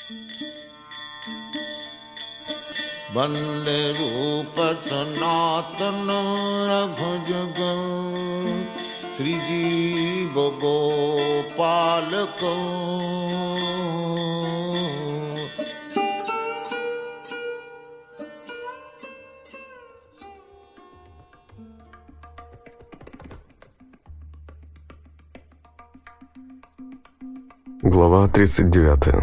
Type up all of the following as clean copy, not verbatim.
वंदे रूप सनातन रघुजग श्रीजीव गोपाल को। Глава 39.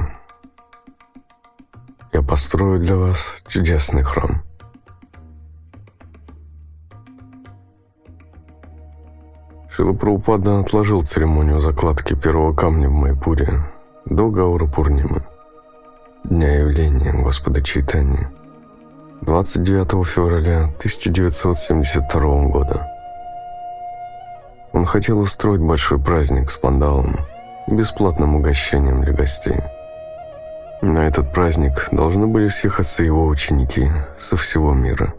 Я построю для вас чудесный храм. Шрила Прабхупада отложил церемонию закладки первого камня в Майяпуре до Гаура Пурнимы, дня явления Господа Чайтаньи, 29 февраля 1972 года. Он хотел устроить большой праздник с пандалом, бесплатным угощением для гостей. На этот праздник должны были съехаться его ученики со всего мира.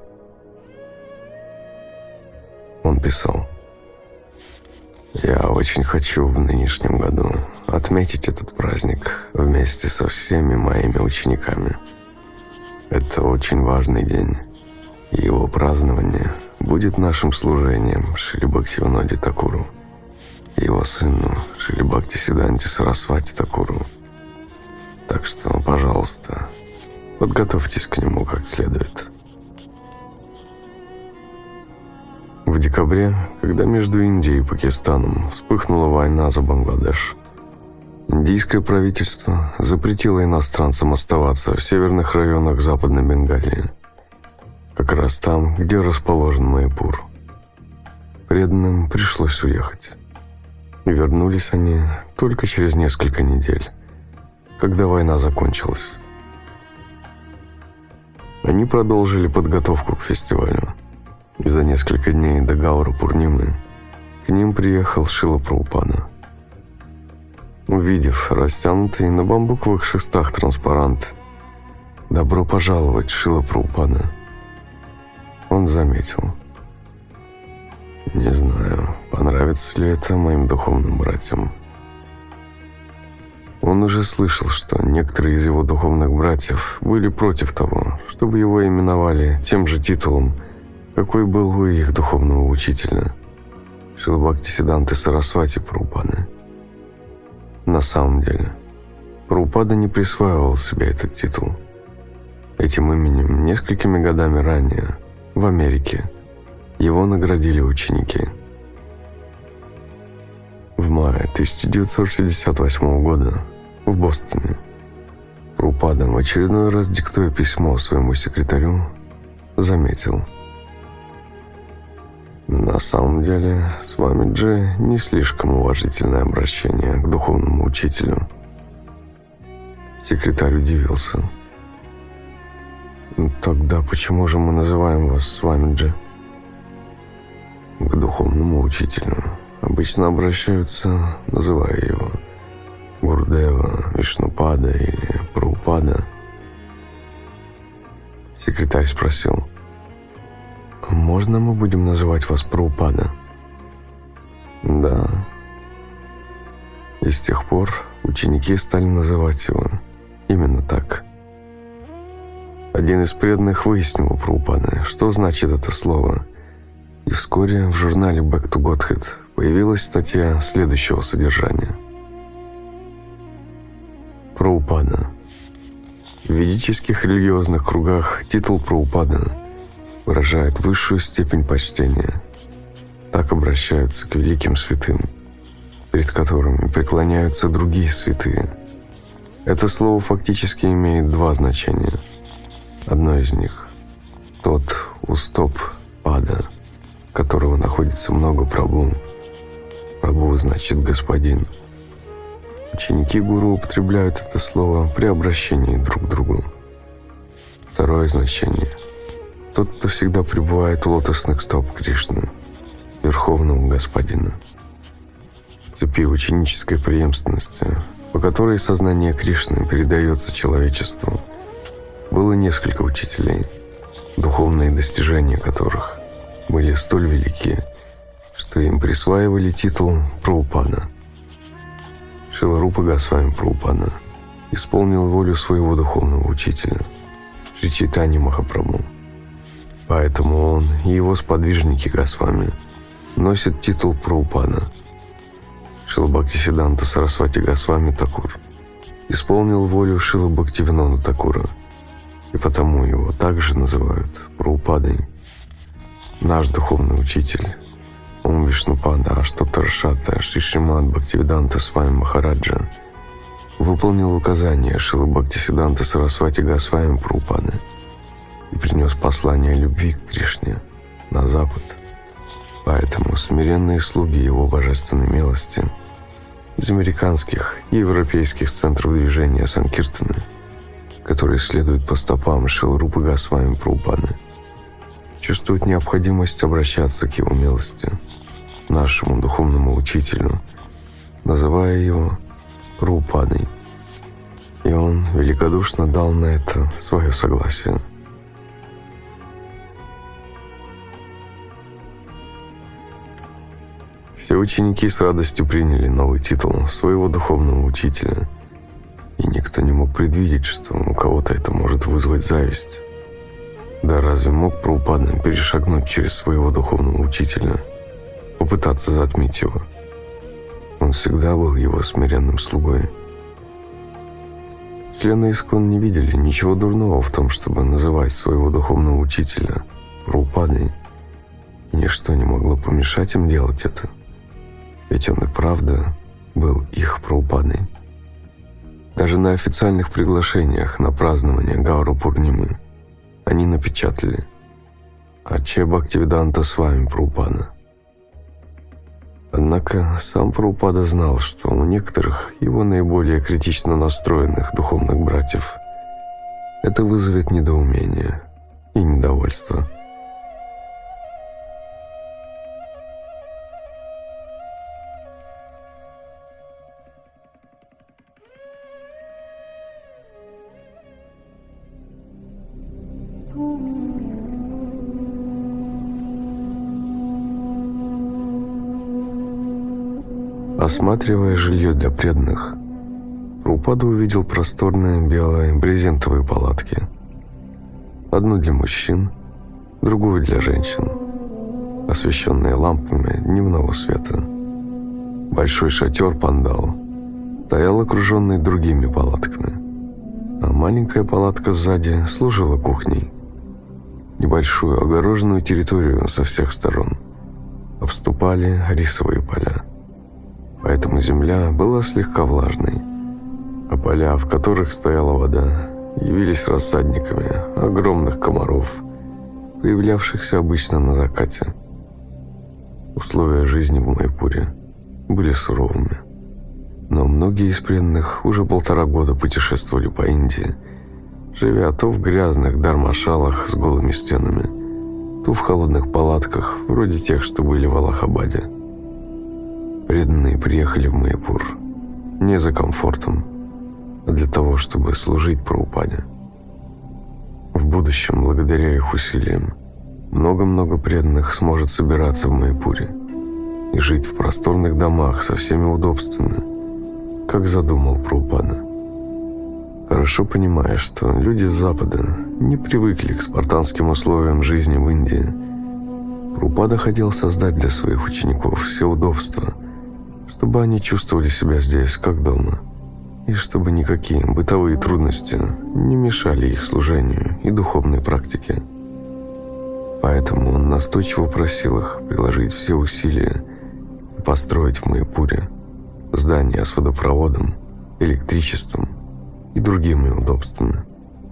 Он писал: «Я очень хочу в нынешнем году отметить этот праздник вместе со всеми моими учениками. Это очень важный день, и его празднование будет нашим служением Шриле Бхактивиноде Такуру и его сыну Шриле Бхактисиданте Сарасвати Такуру. Так что, пожалуйста, подготовьтесь к нему как следует». В декабре, когда между Индией и Пакистаном вспыхнула война за Бангладеш, индийское правительство запретило иностранцам оставаться в северных районах Западной Бенгалии, как раз там, где расположен Майяпур. Преданным пришлось уехать. И вернулись они только через несколько недель, когда война закончилась. Они продолжили подготовку к фестивалю, и за несколько дней до Гаура Пурнимы к ним приехал Шрила Прабхупада. Увидев растянутый на бамбуковых шестах транспарант «Добро пожаловать, Шрила Прабхупада», он заметил: «Не знаю, понравится ли это моим духовным братьям». Он уже слышал, что некоторые из его духовных братьев были против того, чтобы его именовали тем же титулом, какой был у их духовного учителя, Шрилы Бхактисиданты Сарасвати Прабхупады. На самом деле, Прабхупада не присваивал себе этот титул. Этим именем несколькими годами ранее, в Америке, его наградили ученики. В мае 1968 года в Бостоне Прабхупада, в очередной раз диктуя письмо своему секретарю, заметил: «На самом деле, Свамиджи не слишком уважительное обращение к духовному учителю». Секретарь удивился. «Тогда почему же мы называем вас Свамиджи?» «К духовному учителю обычно обращаются, называя его Гурудева, Вишнупада или Прабхупада». Секретарь спросил: «Можно мы будем называть вас Прабхупада?» «Да». И с тех пор ученики стали называть его именно так. Один из преданных выяснил у Прабхупады, что значит это слово, и вскоре в журнале Back to Godhead появилась статья следующего содержания: Прабхупада. В ведических религиозных кругах титул Прабхупада выражает высшую степень почтения. Так обращаются к великим святым, перед которыми преклоняются другие святые. Это слово фактически имеет два значения. Одно из них – тот уступ пада, у которого находится много прабху. Прабху значит господин. Ученики гуру употребляют это слово при обращении друг к другу. Второе значение – тот, кто всегда пребывает у лотосных стоп Кришны, Верховного Господина. В цепи ученической преемственности, по которой сознание Кришны передается человечеству, было несколько учителей, духовные достижения которых были столь велики, что им присваивали титул Прабхупада. Шрила Рупа Госвами Прабхупада исполнил волю своего духовного учителя Шри Чайтаньи Махапрабху. Поэтому он и его сподвижники Госвами носят титул Прабхупада. Шрила Бхактисиддханта Сарасвати Госвами Такур исполнил волю Шрилы Бхактивинода Такура, и потому его также называют Прабхупадой. Наш духовный учитель Ом Вишнупада Аштоттара Шата Шри Шримад Бхактивиданта Свами Махараджа выполнил указания Шрилы Бхактисиддханта Сарасвати Госвами Прабхупады и принес послание любви к Кришне на Запад. Поэтому смиренные слуги его божественной милости из американских и европейских центров движения Санкиртаны, которые следуют по стопам Шрилы Рупы Госвами Прабхупады, чувствуют необходимость обращаться к его милости, нашему духовному учителю, называя его Прабхупадой. И он великодушно дал на это свое согласие. Все ученики с радостью приняли новый титул своего духовного учителя, и никто не мог предвидеть, что у кого-то это может вызвать зависть. Да разве мог Прабхупада перешагнуть через своего духовного учителя, попытаться затмить его? Он всегда был его смиренным слугой. Члены ИСККОН не видели ничего дурного в том, чтобы называть своего духовного учителя Прабхупадой, и ничто не могло помешать им делать это. Ведь он и правда был их Прабхупадой. Даже на официальных приглашениях на празднование Гауру Пурнимы они напечатали «Аче Бхактивиданта Свами Прабхупада». Однако сам Прабхупада знал, что у некоторых его наиболее критично настроенных духовных братьев это вызовет недоумение и недовольство. Осматривая жилье для преданных, Прабхупада увидел просторные белые брезентовые палатки. Одну для мужчин, другую для женщин, освещенные лампами дневного света. Большой шатер-пандал стоял окруженный другими палатками, а маленькая палатка сзади служила кухней. Небольшую огороженную территорию со всех сторон обступали рисовые поля. Поэтому земля была слегка влажной, а поля, в которых стояла вода, явились рассадниками огромных комаров, появлявшихся обычно на закате. Условия жизни в Майпуре были суровыми, но многие из преданных уже 1,5 года путешествовали по Индии, живя то в грязных дармашалах с голыми стенами, то в холодных палатках, вроде тех, что были в Аллахабаде. Преданные приехали в Майпур не за комфортом, а для того, чтобы служить Прабхупаде. В будущем, благодаря их усилиям, много-много преданных сможет собираться в Майпуре и жить в просторных домах со всеми удобствами, как задумал Прабхупада. Хорошо понимая, что люди с Запада не привыкли к спартанским условиям жизни в Индии, Прабхупада хотел создать для своих учеников все удобства, чтобы они чувствовали себя здесь как дома, и чтобы никакие бытовые трудности не мешали их служению и духовной практике. Поэтому он настойчиво просил их приложить все усилия и построить в Майпуре здания с водопроводом, электричеством и другими удобствами.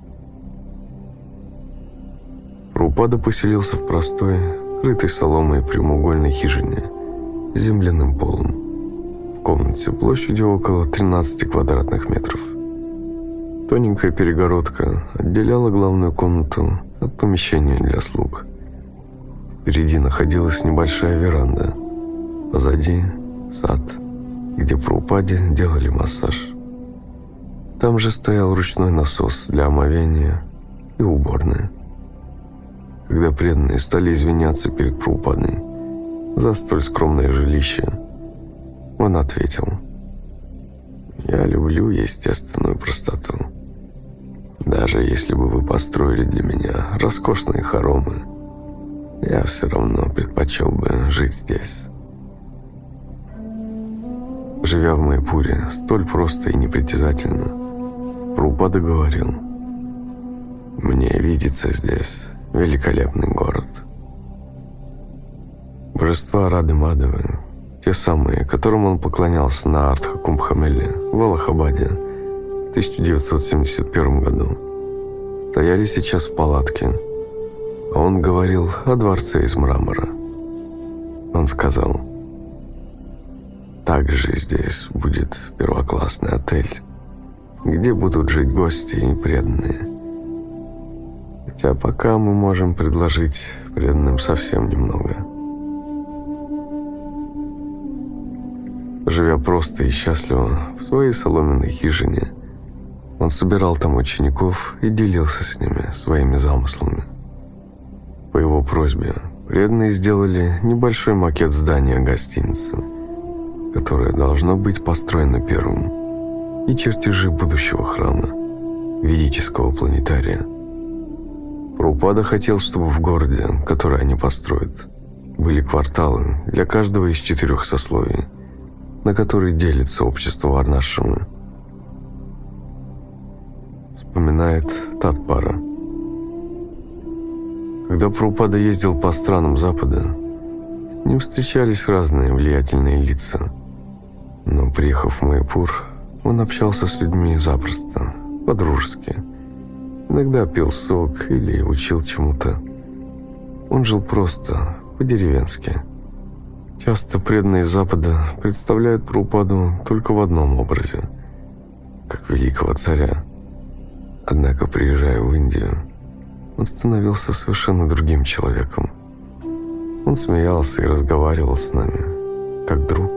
Прабхупада поселился в простой, крытой соломой прямоугольной хижине с земляным полом, в комнате площадью около 13 квадратных метров. Тоненькая перегородка отделяла главную комнату от помещения для слуг. Впереди находилась небольшая веранда, позади сад, где Прабхупаде делали массаж. Там же стоял ручной насос для омовения и уборная. Когда преданные стали извиняться перед Прабхупадой за столь скромное жилище, он ответил: Я люблю естественную простоту. Даже если бы вы построили для меня роскошные хоромы, я все равно предпочел бы жить здесь. Живя в Майпуре столь просто и непритязательно, Прабхупада говорил: «Мне видится здесь великолепный город». Божества Рады-Мадавы, те самые, которым он поклонялся на Артха-Кумбхамеле в Аллахабаде в 1971 году, стояли сейчас в палатке, а он говорил о дворце из мрамора. Он сказал: «Также здесь будет первоклассный отель, где будут жить гости и преданные. Хотя пока мы можем предложить преданным совсем немного». Живя просто и счастливо в своей соломенной хижине, он собирал там учеников и делился с ними своими замыслами. По его просьбе преданные сделали небольшой макет здания гостиницы, которое должно быть построено первым, и чертежи будущего храма, ведического планетария. Прабхупада хотел, чтобы в городе, который они построят, были кварталы для каждого из 4 сословий, на которые делится общество Варнашрамы. Вспоминает Татпара. Когда Прабхупада ездил по странам Запада, с ним встречались разные влиятельные лица. Но, приехав в Майпур, он общался с людьми запросто, по-дружески. Иногда пил сок или учил чему-то. Он жил просто, по-деревенски. Часто преданные Запада представляют Прабхупаду только в одном образе, как великого царя. Однако, приезжая в Индию, он становился совершенно другим человеком. Он смеялся и разговаривал с нами, как друг.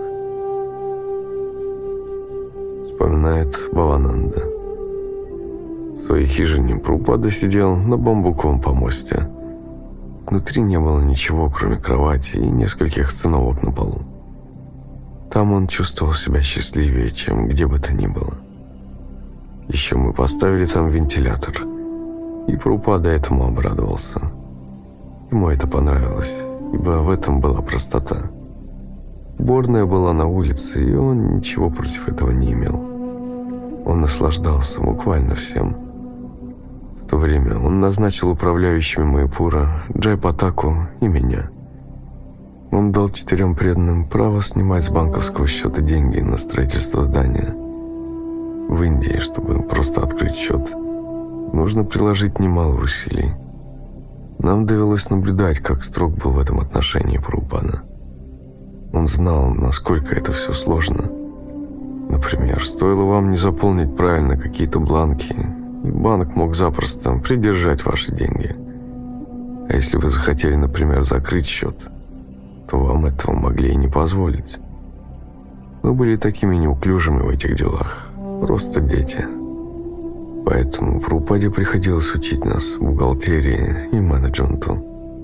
Вспоминает Бхавананда. В своей хижине Прабхупада сидел на бамбуковом помосте. Внутри не было ничего, кроме кровати и нескольких циновок на полу. Там он чувствовал себя счастливее, чем где бы то ни было. Еще мы поставили там вентилятор, и Прабхупада этому обрадовался. Ему это понравилось, ибо в этом была простота. Уборная была на улице, и он ничего против этого не имел. Он наслаждался буквально всем. В то время он назначил управляющими Майпура Джайпатаку и меня. Он дал 4 преданным право снимать с банковского счета деньги на строительство здания. В Индии, чтобы просто открыть счет, нужно приложить немало усилий. Нам довелось наблюдать, как строг был в этом отношении Прабхупада. Он знал, насколько это все сложно. Например, стоило вам не заполнить правильно какие-то бланки, и банк мог запросто придержать ваши деньги. А если вы захотели, например, закрыть счет, то вам этого могли и не позволить. Мы были такими неуклюжими в этих делах, просто дети. Поэтому Прабхупаде приходилось учить нас бухгалтерии и менеджменту.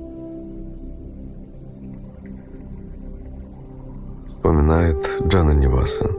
Вспоминает Джананиваса.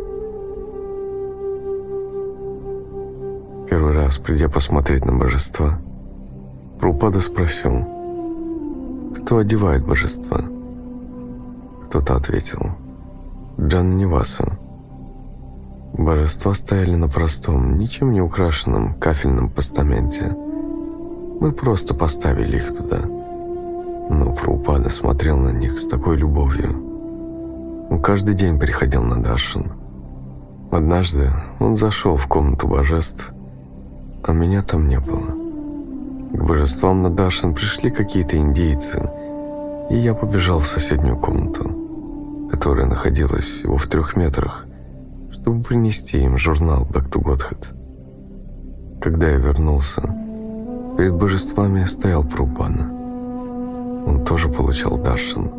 Первый раз, придя посмотреть на божества, Прабхупада спросил: «Кто одевает божества?» Кто-то ответил: «Джананиваса». Божества стояли на простом, ничем не украшенном кафельном постаменте. Мы просто поставили их туда. Но Прабхупада смотрел на них с такой любовью. Он каждый день приходил на даршан. Однажды он зашел в комнату божеств, а меня там не было. К божествам на даршан пришли какие-то индейцы, и я побежал в соседнюю комнату, которая находилась всего в 3 метрах, чтобы принести им журнал «Back to Godhead». Когда я вернулся, перед божествами стоял Прабхупада. Он тоже получал даршан.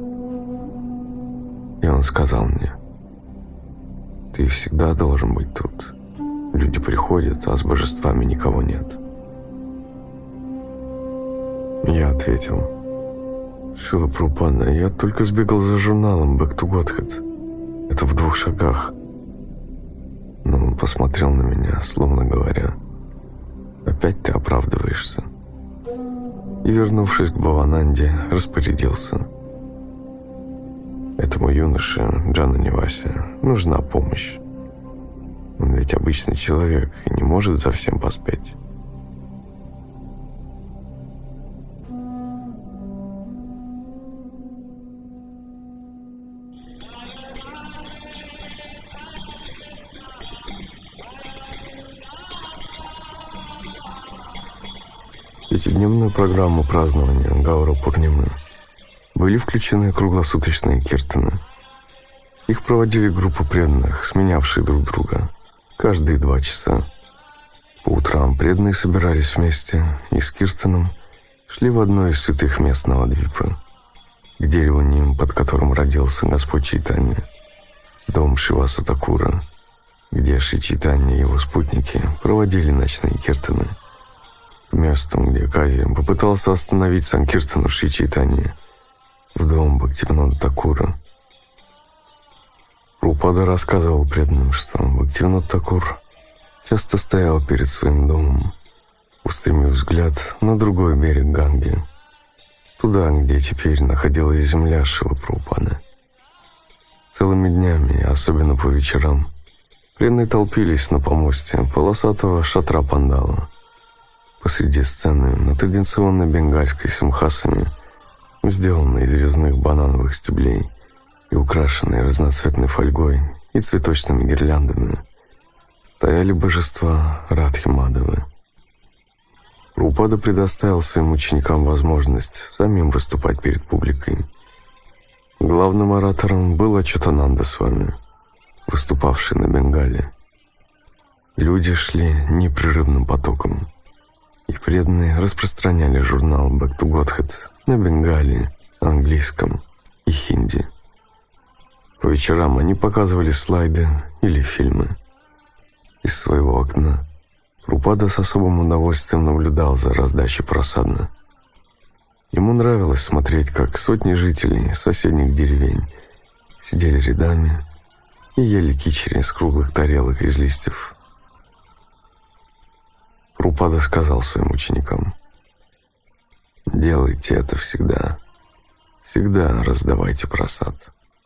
И он сказал мне: «Ты всегда должен быть тут. Люди приходят, а с божествами никого нет». Я ответил: «Шрила Прабхупада, я только сбегал за журналом «Back to Godhead». Это в 2 шагах. Но Он посмотрел на меня, словно говоря: «Опять ты оправдываешься». И, вернувшись к Бхавананде, распорядился: «Этому юноше, Джана Нивасе, нужна помощь. Он ведь обычный человек и не может за всем поспеть». В пятидневную программу празднования Гаура-Пурнимы были включены круглосуточные киртаны. Их проводили группы преданных, сменявшие друг друга, каждые 2 часа. По утрам преданные собирались вместе и с киртаном шли в одно из святых мест Навадвипы, к дереву Ним, под которым родился Господь Чайтанья, дом Шриваса Такура, где Шри Чайтанья и его спутники проводили ночные киртаны. К месту, где Кази попытался остановить Санкиртану Шри Чайтаньи, в дом Бхактивинода Такура. Прабхупада рассказывал преданным, что Бхактивинод Такур часто стоял перед своим домом, устремив взгляд на другой берег Ганги, туда, где теперь находилась земля Шрилы Прабхупады. Целыми днями, особенно по вечерам, преданные толпились на помосте полосатого шатра пандала. Посреди сцены на традиционной бенгальской симхасане, сделанной из резных банановых стеблей и украшенной разноцветной фольгой и цветочными гирляндами, стояли божества Радхи Мадхавы. Прабхупада предоставил своим ученикам возможность самим выступать перед публикой. Главным оратором был Ачутананда Свами, выступавший на бенгале. Люди шли непрерывным потоком, и преданные распространяли журнал «Back to Godhead» на бенгале, английском и хинди. По вечерам они показывали слайды или фильмы. Из своего окна Прабхупада с особым удовольствием наблюдал за раздачей прасадны. Ему нравилось смотреть, как сотни жителей соседних деревень сидели рядами и ели кичери с круглых тарелок из листьев. Прабхупада сказал своим ученикам: «Делайте это всегда. Всегда раздавайте прасад».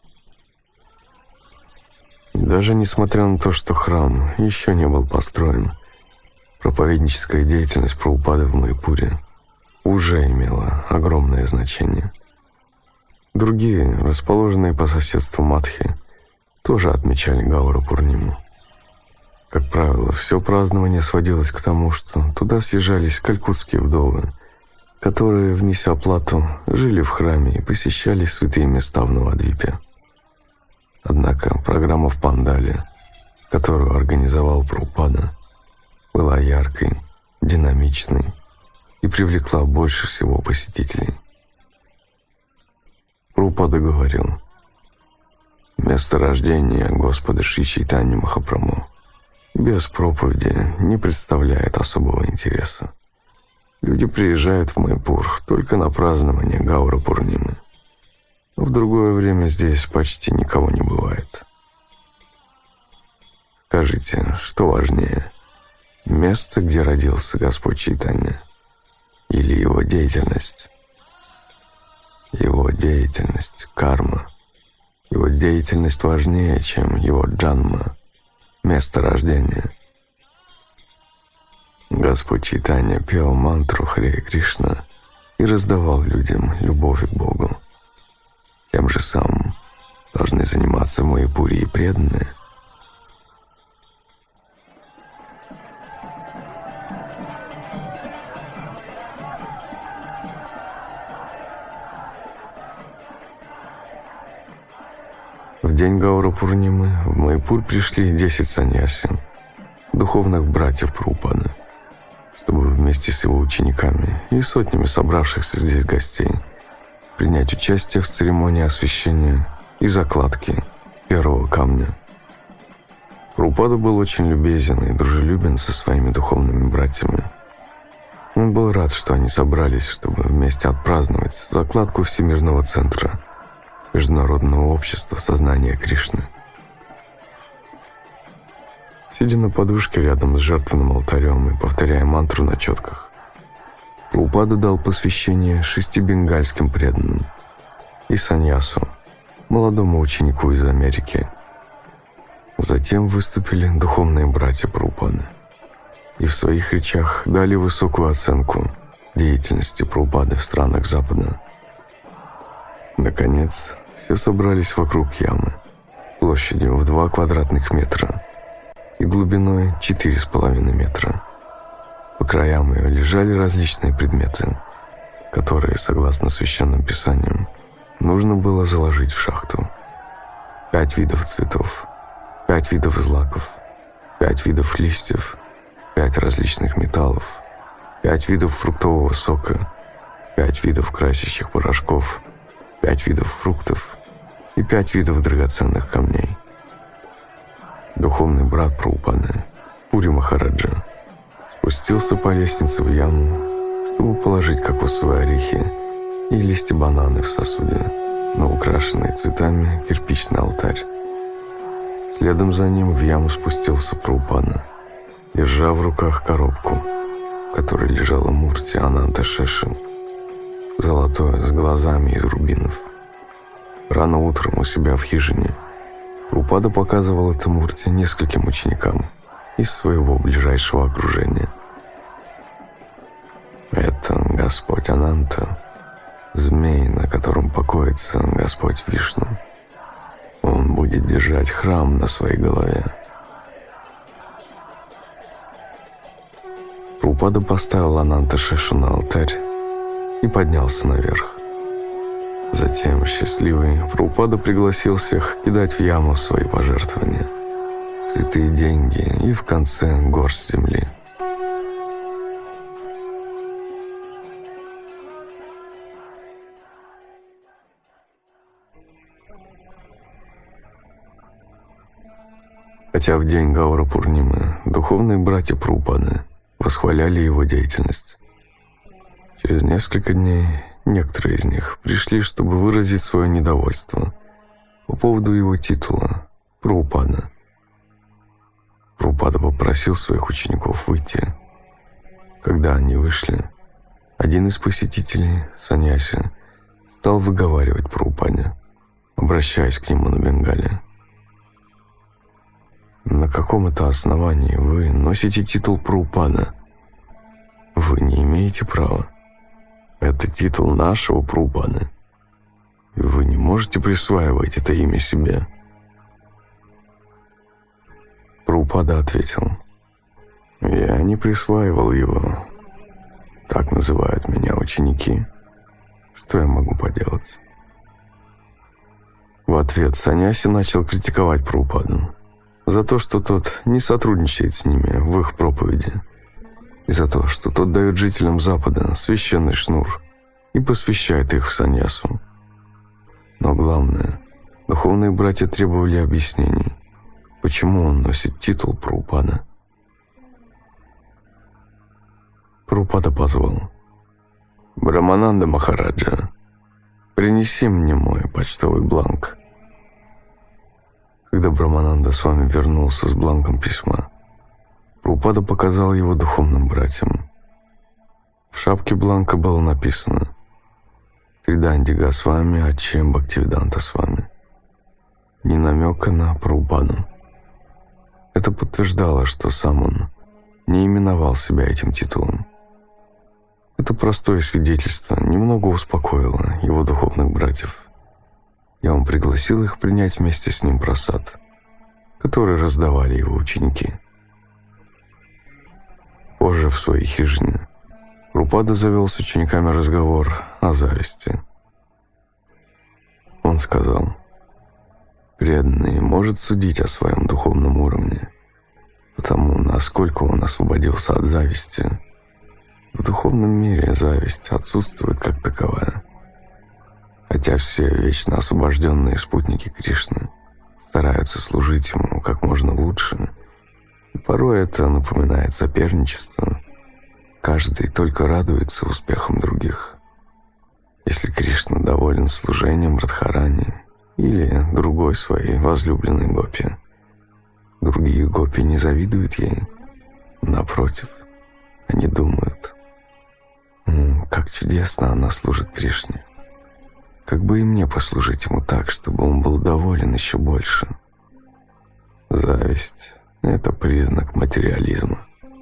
Даже несмотря на то, что храм еще не был построен, проповедническая деятельность Прабхупады в Майяпуре уже имела огромное значение. Другие, расположенные по соседству Мадхи, тоже отмечали Гаура-Пурниму. Как правило, все празднование сводилось к тому, что туда съезжались калькутские вдовы, которые, внеся плату, жили в храме и посещали святые места в Навадвипе. Однако программа в пандале, которую организовал Прабхупада, была яркой, динамичной и привлекла больше всего посетителей. Прабхупада говорил: «Место рождения Господа Шри Чайтаньи Махапрабху без проповеди не представляет особого интереса. Люди приезжают в Майяпур только на празднование Гаура-Пурнимы. В другое время здесь почти никого не бывает. Скажите, что важнее, место, где родился Господь Чайтанья, или его деятельность? Его деятельность, карма. Его деятельность важнее, чем его джанма, место рождения». Господь Чайтанья пел мантру Харе Кришна и раздавал людям любовь к Богу. Тем же самым должны заниматься в Майяпуре и преданные. В день Гаура-Пурнимы в Майяпур пришли 10 саньяси, духовных братьев Прабхупады, чтобы вместе с его учениками и сотнями собравшихся здесь гостей принять участие в церемонии освящения и закладки первого камня. Прабхупада был очень любезен и дружелюбен со своими духовными братьями. Он был рад, что они собрались, чтобы вместе отпраздновать закладку Всемирного центра Международного общества сознания Кришны. сидя на подушке рядом с жертвенным алтарем и повторяя мантру на четках, Прабхупада дал посвящение 6 бенгальским преданным и саньясу, молодому ученику из Америки. Затем выступили духовные братья Прабхупады и в своих речах дали высокую оценку деятельности Прабхупады в странах Запада. Наконец, все собрались вокруг ямы, площадью в 2 квадратных метра и глубиной 4,5 метра. По краям ее лежали различные предметы, которые, согласно священным писаниям, нужно было заложить в шахту. 5 видов цветов, 5 видов злаков, 5 видов листьев, 5 различных металлов, 5 видов фруктового сока, 5 видов красящих порошков, 5 видов фруктов и 5 видов драгоценных камней. Духовный брат Прабхупады, Пури Махараджа, спустился по лестнице в яму, чтобы положить кокосовые орехи и листья бананы в сосуде на украшенный цветами кирпичный алтарь. Следом за ним в яму спустился Прабхупада, держа в руках коробку, в которой лежала мурти Ананта Шеши, золотое с глазами из рубинов. Рано утром у себя в хижине Прабхупада показывал это мурти нескольким ученикам из своего ближайшего окружения. Это Господь Ананта, змей, на котором покоится Господь Вишну. Он будет держать храм на своей голове. Прабхупада поставил Ананта Шешу на алтарь и поднялся наверх. Затем, счастливый, Прабхупада пригласил всех кидать в яму свои пожертвования, цветы и деньги, и в конце горсть земли. Хотя в день Гаура-Пурнимы духовные братья Прабхупады восхваляли его деятельность, через несколько дней некоторые из них пришли, чтобы выразить свое недовольство по поводу его титула Прабхупада. Прабхупада попросил своих учеников выйти. Когда они вышли, один из посетителей, саньяси, стал выговаривать Прабхупаде, обращаясь к нему на бенгале: «На каком это основании вы носите титул Прабхупада? Вы не имеете права. Это титул нашего Прабхупады, и вы не можете присваивать это имя себе». Прабхупада ответил: «Я не присваивал его. Так называют меня ученики. Что я могу поделать?» В ответ саньяси начал критиковать Прабхупаду за то, что тот не сотрудничает с ними в их проповеди, и за то, что тот дает жителям Запада священный шнур и посвящает их в саньясу. Но главное, духовные братья требовали объяснений, почему он носит титул Прабхупада. Прабхупада позвал: «Брамананда Махараджа, принеси мне мой почтовый бланк». Когда Брамананда с вами вернулся с бланком письма, Прабхупада показал его духовным братьям. В шапке бланка было написано: «Триданди Госвами Ачем Бхактивиданта Свами». Ни намека на Прабхупаду. Это подтверждало, что сам он не именовал себя этим титулом. Это простое свидетельство немного успокоило его духовных братьев, и он пригласил их принять вместе с ним прасад, который раздавали его ученики. Позже в своей хижине Прабхупада завел с учениками разговор о зависти. Он сказал: «Преданный может судить о своем духовном уровне, потому насколько он освободился от зависти. В духовном мире зависть отсутствует как таковая, хотя все вечно освобожденные спутники Кришны стараются служить ему как можно лучше, и порой это напоминает соперничество. Каждый только радуется успехам других. Если Кришна доволен служением Радхарани или другой своей возлюбленной гопи, Другие гопи не завидуют ей. Напротив, они думают: как чудесно она служит Кришне. Как бы и мне послужить ему так, чтобы он был доволен еще больше. Зависть — это признак материализма.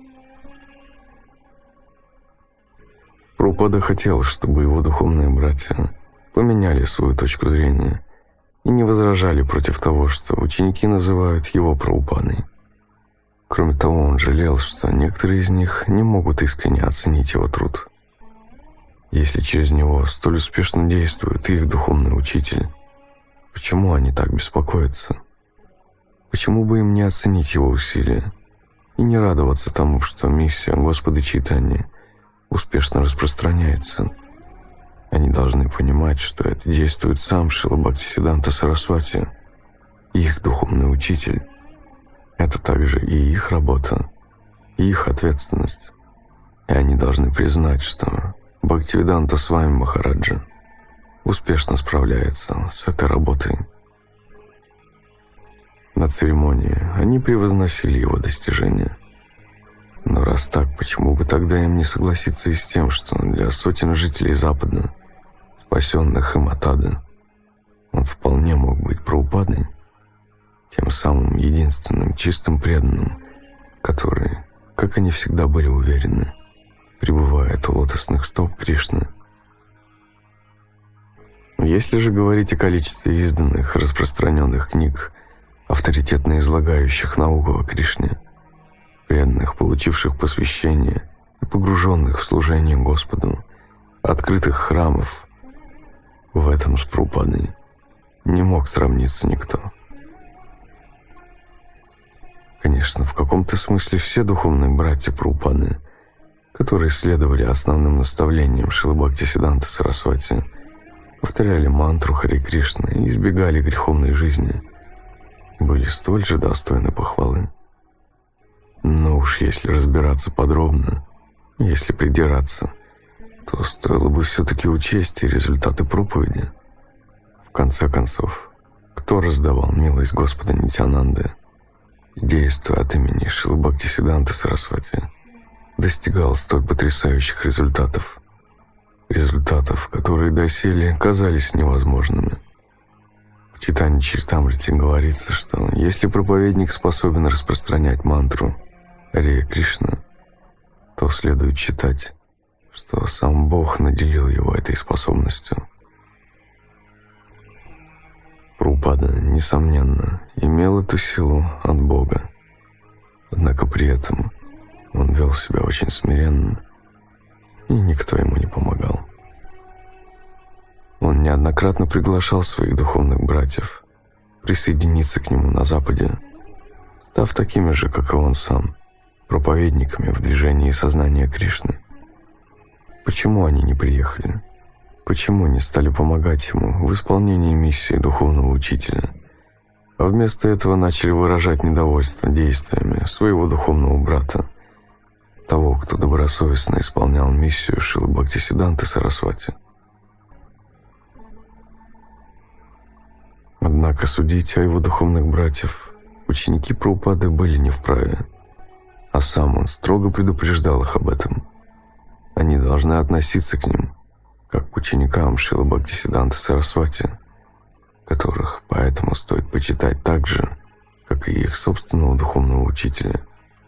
Прабхупада хотел, чтобы его духовные братья поменяли свою точку зрения и не возражали против того, что ученики называют его Прабхупадой. Кроме того, он жалел, что некоторые из них не могут искренне оценить его труд. Если через него столь успешно действует их духовный учитель, почему они так беспокоятся? Почему бы им не оценить его усилия и не радоваться тому, что миссия Господа Чайтаньи успешно распространяется? Они должны понимать, что это действует сам Шрила Бхактисиддханта Сарасвати, их духовный учитель. Это также и их работа, и их ответственность. И они должны признать, что Бхактивиданта Свами Махараджа успешно справляется с этой работой. На церемонии они превозносили его достижения. Но раз так, почему бы тогда им не согласиться и с тем, что для сотен жителей Запада, спасенных им от ада, он вполне мог быть Прабхупадой, тем самым единственным чистым преданным, который, как они всегда были уверены, пребывает у лотосных стоп Кришны. Если же говорить о количестве изданных, распространенных книг, авторитетно излагающих науку о Кришне, преданных, получивших посвящение и погруженных в служение Господу, открытых храмов, в этом с Прабхупадой не мог сравниться никто. Конечно, в каком-то смысле все духовные братья Прабхупады, которые следовали основным наставлениям Шрилы Бхактисиддханты Сарасвати, повторяли мантру Харе Кришна и избегали греховной жизни, были столь же достойны похвалы. Но уж если разбираться подробно, если придираться, то стоило бы все-таки учесть и результаты проповеди. В конце концов, кто раздавал милость Господа Нитьянанды, действуя от имени Шрилы Бхактисиддханты Сарасвати, достигал столь потрясающих результатов, которые доселе казались невозможными. В Чайтанья Чаритамрите говорится, что если проповедник способен распространять мантру Харе Кришна, то следует считать, что сам Бог наделил его этой способностью. Прабхупада, несомненно, имел эту силу от Бога, однако при этом он вел себя очень смиренно, и никто ему не помогал. Он неоднократно приглашал своих духовных братьев присоединиться к нему на Западе, став такими же, как и он сам, проповедниками в движении сознания Кришны. Почему они не приехали? Почему не стали помогать ему в исполнении миссии духовного учителя, а вместо этого начали выражать недовольство действиями своего духовного брата, того, кто добросовестно исполнял миссию Шрилы Бхактисиддханты Сарасвати? Однако судить о его духовных братьев ученики Прабхупады были не вправе, а сам он строго предупреждал их об этом. Они должны относиться к ним как к ученикам Шрилы Бхактисиддханты Сарасвати, которых поэтому стоит почитать так же, как и их собственного духовного учителя.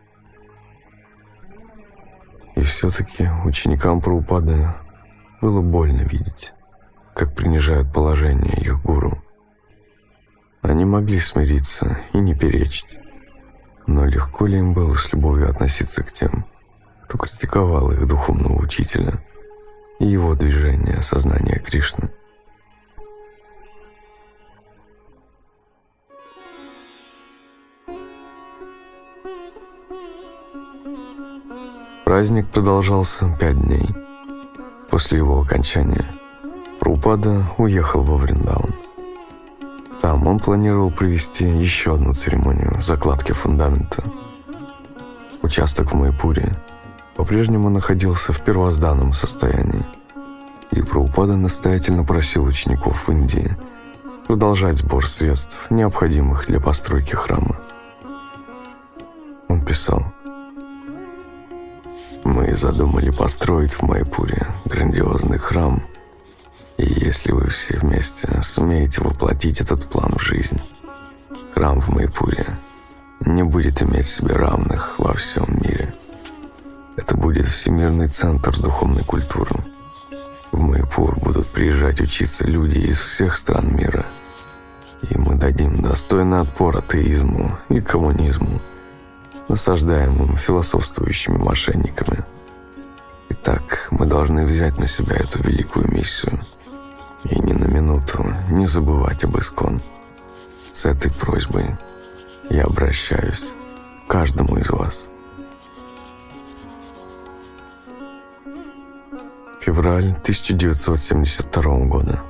И все-таки ученикам Прабхупады было больно видеть, как принижают положение их гуру. Они могли смириться и не перечить, но легко ли им было с любовью относиться к тем, кто критиковал их духовного учителя и его движение сознания Кришны? Праздник продолжался 5 дней. После его окончания Прабхупада уехал во Вриндаун. Там он планировал провести еще одну церемонию закладки фундамента. Участок в Майпуре по-прежнему находился в первозданном состоянии, и Прабхупада настоятельно просил учеников в Индии продолжать сбор средств, необходимых для постройки храма. написал: «Мы задумали построить в Майпуре грандиозный храм, и если вы все вместе сумеете воплотить этот план в жизнь, храм в Майпуре не будет иметь себе равных во всем мире. Это будет всемирный центр духовной культуры. В Майпур будут приезжать учиться люди из всех стран мира, и мы дадим достойный отпор атеизму и коммунизму, насаждаемым философствующими мошенниками. Итак, мы должны взять на себя эту великую миссию и ни на минуту не забывать об Искон. С этой просьбой я обращаюсь к каждому из вас». Февраль 1972 года.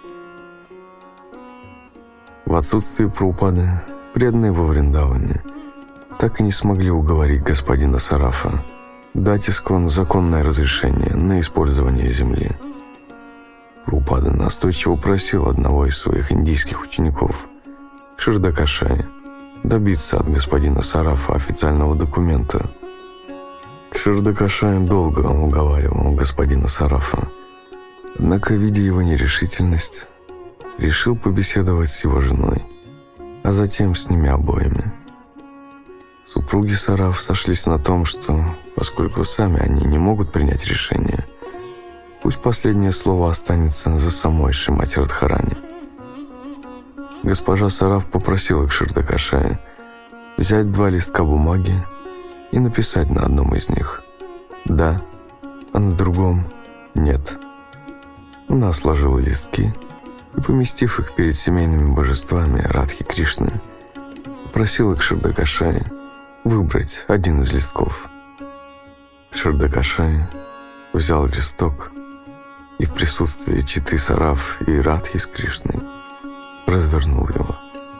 В отсутствие Прабхупады преданные во Вриндаване так и не смогли уговорить господина Сарафа дать Искон законное разрешение на использование земли. Прабхупада настойчиво просил одного из своих индийских учеников, Кширдакашая, добиться от господина Сарафа официального документа. Кширдакашай долго уговаривал господина Сарафа, однако, видя его нерешительность, решил побеседовать с его женой, а затем с ними обоими. Супруги Сараф сошлись на том, что, поскольку сами они не могут принять решение, пусть последнее слово останется за самой Шримати Радхарани. Госпожа Сараф попросила Кширдакашая взять 2 листка бумаги и написать на одном из них «да», а на другом «нет». Она сложила листки и, поместив их перед семейными божествами Радхи Кришны, попросила Кширдакашая выбрать один из листков. Кширдакашай взял листок и в присутствии Читы Сараф и Радхи с Кришной развернул его.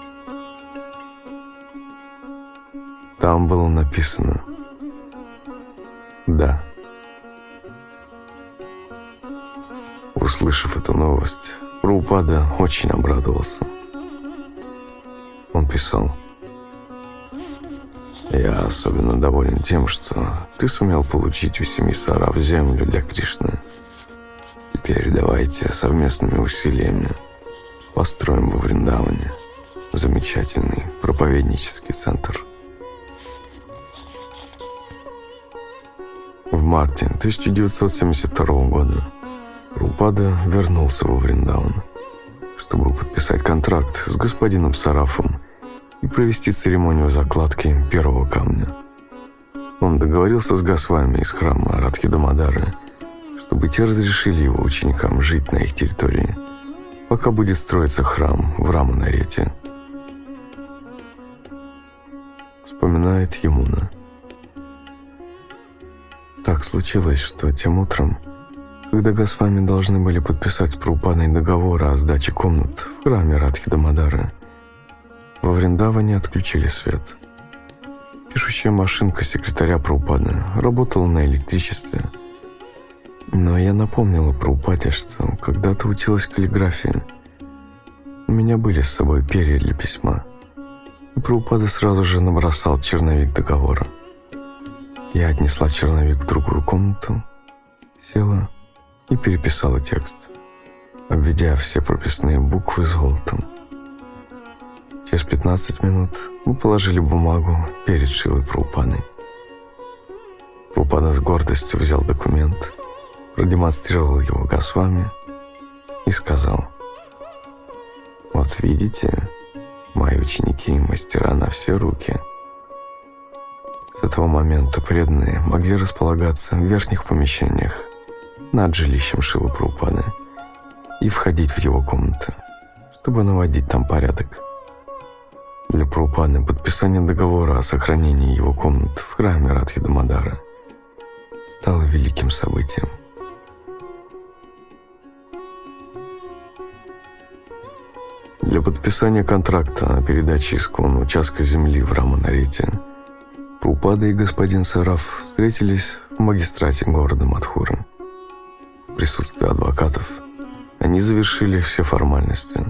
Там было написано «да». Услышав эту новость, Прабхупада очень обрадовался. Он писал: «Я особенно доволен тем, что ты сумел получить у семьи Сараф землю для Кришны. Теперь давайте совместными усилиями построим во Вриндаване замечательный проповеднический центр». В марте 1972 года Прабхупада вернулся во Вриндаван, чтобы подписать контракт с господином Сарафом и провести церемонию закладки первого камня. Он договорился с Госвами из храма Радхи Дамодары, чтобы те разрешили его ученикам жить на их территории, пока будет строиться храм в Раманарете. Вспоминает Ямуна: «Так случилось, что тем утром, когда Госвами должны были подписать с Прабхупадой договор о сдаче комнат в храме Радхи Дамодары, во Вриндаване отключили свет. Пишущая машинка секретаря Прабхупады работала на электричестве. Но я напомнила Прабхупаде, что когда-то училась каллиграфии. У меня были с собой перья для письма. И Прабхупада сразу же набросал черновик договора. Я отнесла черновик в другую комнату, села и переписала текст, обведя все прописные буквы золотом. Через 15 минут мы положили бумагу перед Шрилой Прабхупадой. Прабхупада с гордостью взял документ, продемонстрировал его Госвами и сказал: «Вот видите, мои ученики – мастера на все руки». С этого момента преданные могли располагаться в верхних помещениях над жилищем Шрилы Прабхупады и входить в его комнаты, чтобы наводить там порядок. Для Прабхупады подписание договора о сохранении его комнат в храме Радхи Дамодары стало великим событием. Для подписания контракта о передаче Искон участка земли в Раманарете Прабхупада и господин Сараф встретились в магистрате города Мадхуры. В присутствии адвокатов они завершили все формальности.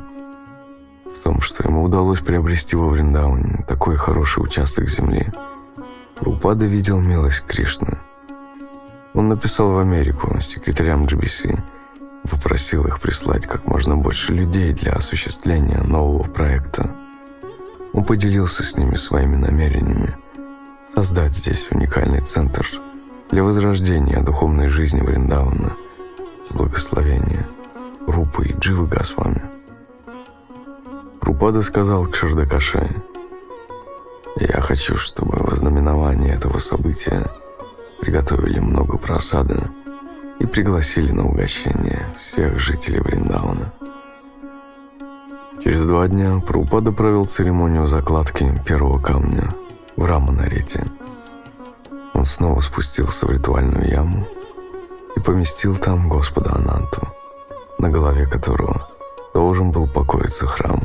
В том, что ему удалось приобрести во Вриндаване такой хороший участок земли, Прабхупада видел милость Кришны. Он написал в Америку секретарям GBC, попросил их прислать как можно больше людей для осуществления нового проекта. Он поделился с ними своими намерениями создать здесь уникальный центр для возрождения духовной жизни Вриндавана с благословения Рупы и Дживы Госвами. Прабхупада сказал Кшардакаше: «Я хочу, чтобы во знаменование этого события приготовили много прасада и пригласили на угощение всех жителей Вриндавана». Через 2 дня Прабхупада провел церемонию закладки первого камня в Раманарете. Он снова спустился в ритуальную яму и поместил там Господа Ананту, на голове которого должен был покоиться храм.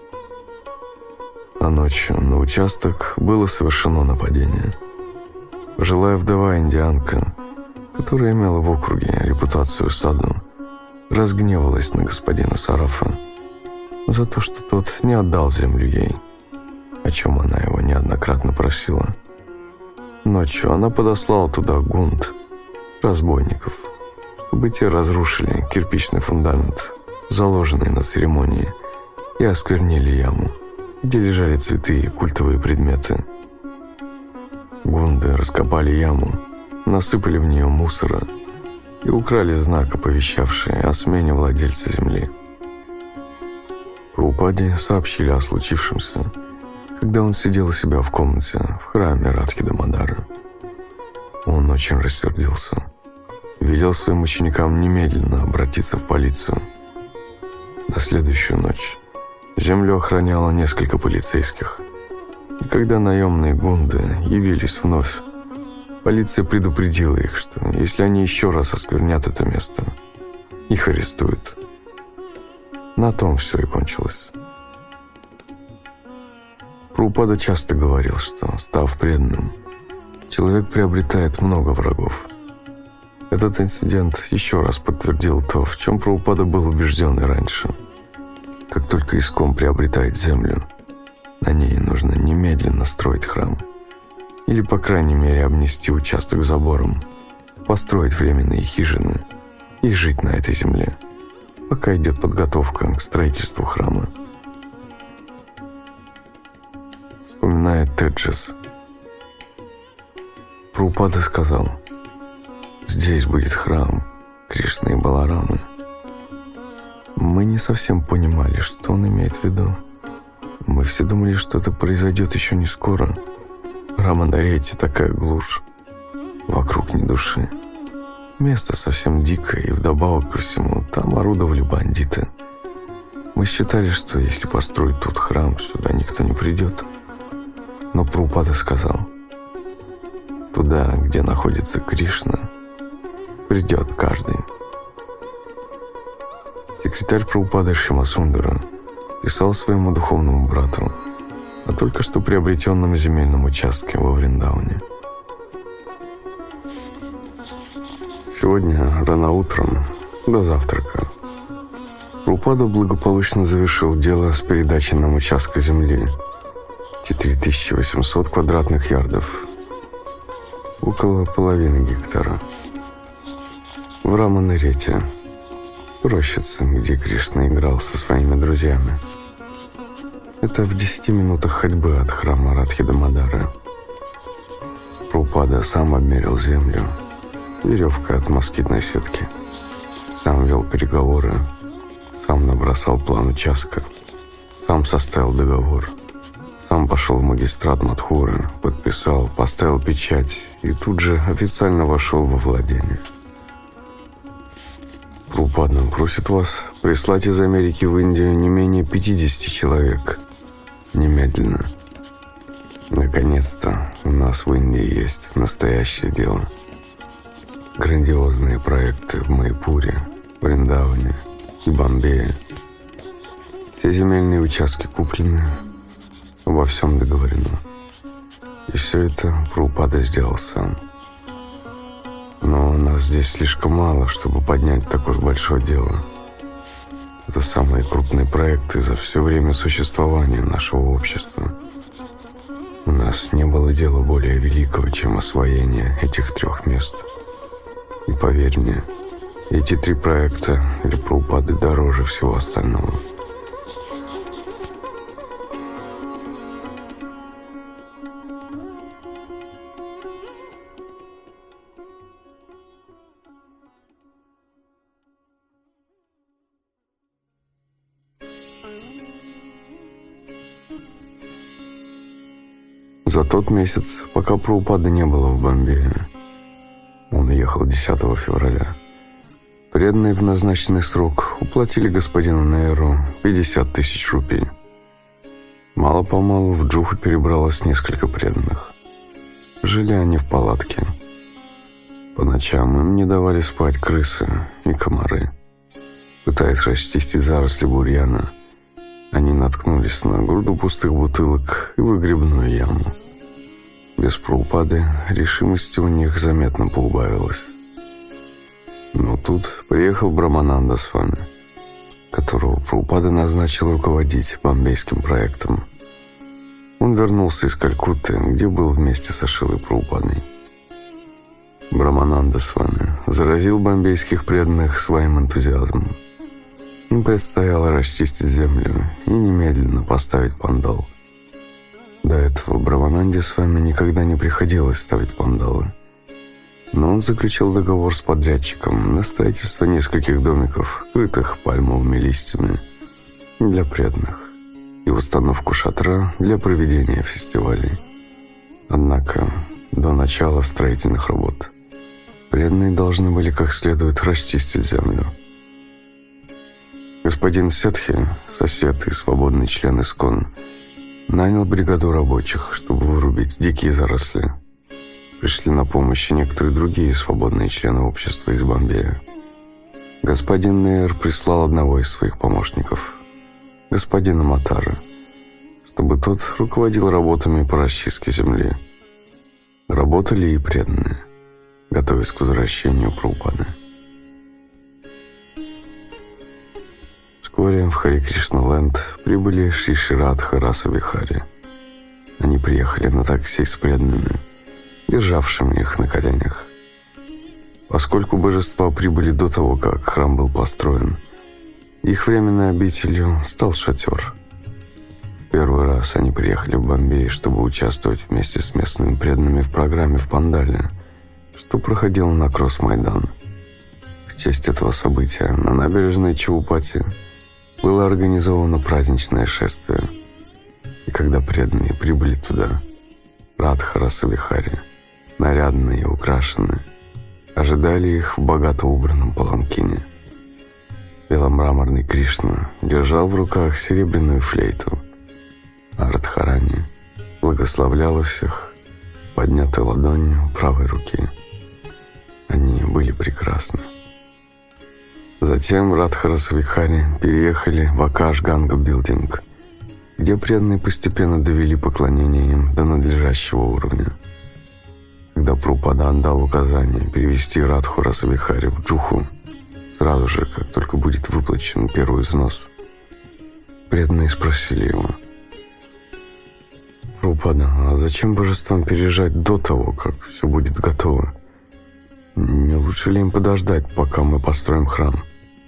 А ночью на участок было совершено нападение. Пожилая вдова-индианка, которая имела в округе репутацию саду, разгневалась на господина Сарафа за то, что тот не отдал землю ей, о чем она его неоднократно просила. Ночью она подослала туда гунд, разбойников, чтобы те разрушили кирпичный фундамент, заложенный на церемонии, и осквернили яму, где лежали цветы и культовые предметы. Гунды раскопали яму, насыпали в нее мусора и украли знак, оповещавший о смене владельца земли. Прабхупаде сообщили о случившемся, когда он сидел у себя в комнате в храме Радхи Дамодары. Он очень рассердился и велел своим ученикам немедленно обратиться в полицию. На следующую ночь землю охраняло несколько полицейских, и когда наемные гунды явились вновь, полиция предупредила их, что если они еще раз осквернят это место, их арестуют. На том все и кончилось. Прабхупада часто говорил, что, став преданным, человек приобретает много врагов. Этот инцидент еще раз подтвердил то, в чем Прабхупада был убежден и раньше. Как только искон приобретает землю, на ней нужно немедленно строить храм. Или, по крайней мере, обнести участок забором, построить временные хижины и жить на этой земле, пока идет подготовка к строительству храма. Вспоминает Теджес. Прабхупада сказал: «Здесь будет храм Кришны и Баларамы». Мы не совсем понимали, что он имеет в виду. Мы все думали, что это произойдет еще не скоро. В Раманарете такая глушь, вокруг ни души. Место совсем дикое, и вдобавок ко всему там орудовали бандиты. Мы считали, что если построить тут храм, сюда никто не придет. Но Прабхупада сказал: туда, где находится Кришна, придет каждый. Секретарь Прабхупады Шьямасундара писал своему духовному брату о только что приобретенном земельном участке во Вриндаване. Сегодня рано утром, до завтрака, Прабхупада благополучно завершил дело с передачей нам участка земли 4800 квадратных ярдов, около половины гектара, в Раманарете, рощице, где Кришна играл со своими друзьями. Это в 10 минутах ходьбы от храма Радхи Дамодары. Прабхупада сам обмерил землю веревкой от москитной сетки, сам вел переговоры, сам набросал план участка, сам составил договор, сам пошел в магистрат Мадхуры, подписал, поставил печать и тут же официально вошел во владение. Прабхупада просит вас прислать из Америки в Индию не менее 50 человек. Немедленно. Наконец-то у нас в Индии есть настоящее дело. Грандиозные проекты в Майпуре, Вриндаване и Бомбее. Все земельные участки куплены, обо всем договорено. И все это Прабхупада сделал сам. Но у нас здесь слишком мало, чтобы поднять такое большое дело. Это самые крупные проекты за все время существования нашего общества. У нас не было дела более великого, чем освоение этих 3 мест. И поверь мне, эти 3 проекта для Прабхупады дороже всего остального. За тот месяц, пока Прабхупады не было в Бомбее, он уехал 10 февраля, преданные в назначенный срок уплатили господину Нейру 50 000 рупий. Мало-помалу в Джуху перебралось несколько преданных. Жили они в палатке. По ночам им не давали спать крысы и комары. Пытаясь расчистить заросли бурьяна, они наткнулись на груду пустых бутылок и выгребную яму. Без Прабхупады решимости у них заметно поубавилось. Но тут приехал Брамананда Свами, которого Прабхупада назначил руководить бомбейским проектом. Он вернулся из Калькутты, где был вместе со Шилой Прабхупадой. Брамананда Свами заразил бомбейских преданных своим энтузиазмом. Им предстояло расчистить землю и немедленно поставить пандал. До этого Брамананде Свами никогда не приходилось ставить пандалы. Но он заключил договор с подрядчиком на строительство нескольких домиков, крытых пальмовыми листьями, для преданных, и установку шатра для проведения фестивалей. Однако до начала строительных работ преданные должны были как следует расчистить землю. Господин Сетхи, сосед и свободный член ИСККОН, нанял бригаду рабочих, чтобы вырубить дикие заросли. Пришли на помощь и некоторые другие свободные члены общества из Бомбея. Господин Нейр прислал одного из своих помощников, господина Матара, чтобы тот руководил работами по расчистке земли. Работали и преданные, готовясь к возвращению Прабхупады. Вскоре в Хари Кришна-ленд прибыли Шри Ширадха Раса Вихари. Они приехали на такси с преданными, державшими их на коленях. Поскольку божества прибыли до того, как храм был построен, их временной обителью стал шатер. В первый раз они приехали в Бомбей, чтобы участвовать вместе с местными преданными в программе в Пандале, что проходило на Кросс-Майдан. В честь этого события на набережной Чаупати было организовано праздничное шествие. И когда преданные прибыли туда, Радха Раса Вихари, нарядные и украшенные, ожидали их в богато убранном паланкине. Беломраморный Кришна держал в руках серебряную флейту, а Радхарани благословляла всех, поднятой ладонью правой руки. Они были прекрасны. Затем Радха Раса Вихари переехали в Акаш Ганга Билдинг, где преданные постепенно довели поклонение им до надлежащего уровня. Когда Прабхупада отдал указание перевести Радху Раса Вихари в Джуху, сразу же, как только будет выплачен первый взнос, преданные спросили его: «Прабхупада, а зачем божествам переезжать до того, как все будет готово? Не лучше ли им подождать, пока мы построим храм?»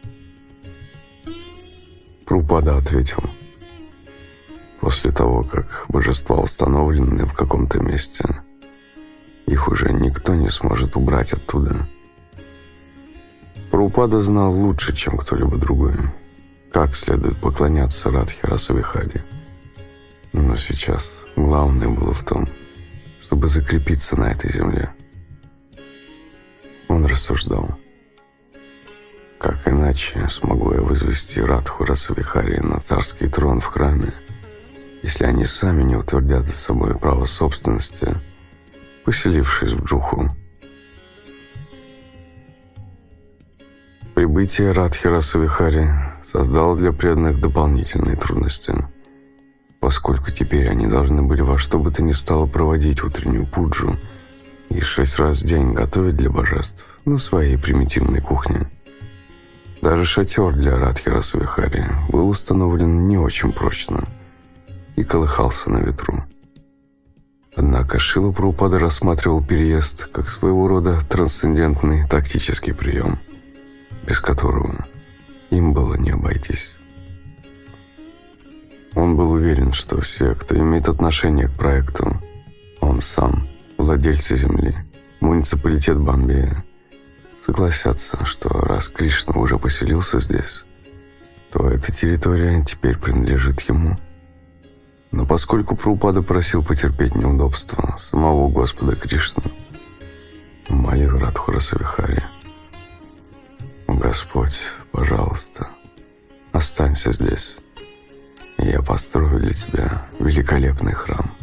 Прабхупада ответил: «После того, как божества установлены в каком-то месте, их уже никто не сможет убрать оттуда». Прабхупада знал лучше, чем кто-либо другой, как следует поклоняться Радхе Раса Вихари. Но сейчас главное было в том, чтобы закрепиться на этой земле. Он рассуждал: как иначе смогу я возвести Радху Раса Вихари на царский трон в храме, если они сами не утвердят за собой право собственности, поселившись в Джуху? Прибытие Радхи Раса Вихари создало для преданных дополнительные трудности, поскольку теперь они должны были во что бы то ни стало проводить утреннюю пуджу и 6 раз в день готовить для божеств на своей примитивной кухне. Даже шатер для Радхи Раса Вихари был установлен не очень прочно и колыхался на ветру. Однако Шрила Прабхупада рассматривал переезд как своего рода трансцендентный тактический прием, без которого им было не обойтись. Он был уверен, что все, кто имеет отношение к проекту, он сам, владельцы земли, муниципалитет Бомбея, согласятся, что раз Кришна уже поселился здесь, то эта территория теперь принадлежит ему. Но поскольку Прабхупада просил потерпеть неудобства самого Господа Кришну, молил Радхураса Вихари: «Господь, пожалуйста, останься здесь, и я построю для тебя великолепный храм».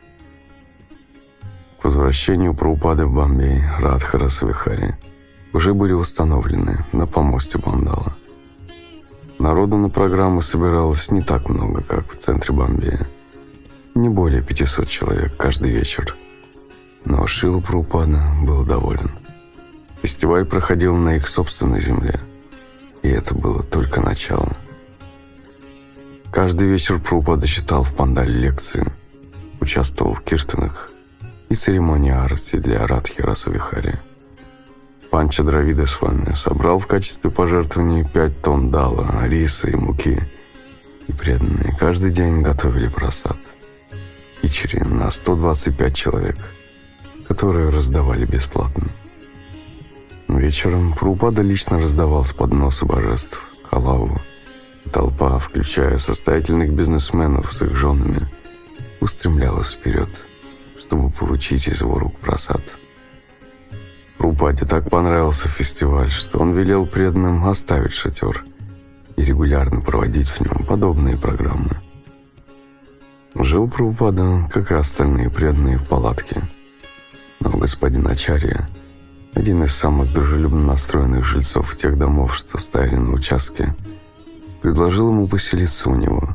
К возвращению Прабхупады в Бомбей Радхураса Вихари уже были установлены на помосте Бандала. Народу на программу собиралось не так много, как в центре Бомбея. Не более 500 человек каждый вечер. Но Шрила Прабхупада был доволен. Фестиваль проходил на их собственной земле, и это было только начало. Каждый вечер Прабхупада читал в пандале лекции, участвовал в киртанах и церемонии арти для Радхи Раса Вихари. Панча Дравида Свами собрал в качестве пожертвований 5 тонн дала, риса и муки, и преданные каждый день готовили прасад кичери на 125 человек, которые раздавали бесплатно. Вечером Прабхупада лично раздавал с подноса божеств халаву, и толпа, включая состоятельных бизнесменов с их женами, устремлялась вперед, чтобы получить из его рук прасад. Прабхупаде так понравился фестиваль, что он велел преданным оставить шатер и регулярно проводить в нем подобные программы. Жил Прабхупада, как и остальные преданные, в палатке. Но господин Ачарья, один из самых дружелюбно настроенных жильцов тех домов, что стояли на участке, предложил ему поселиться у него.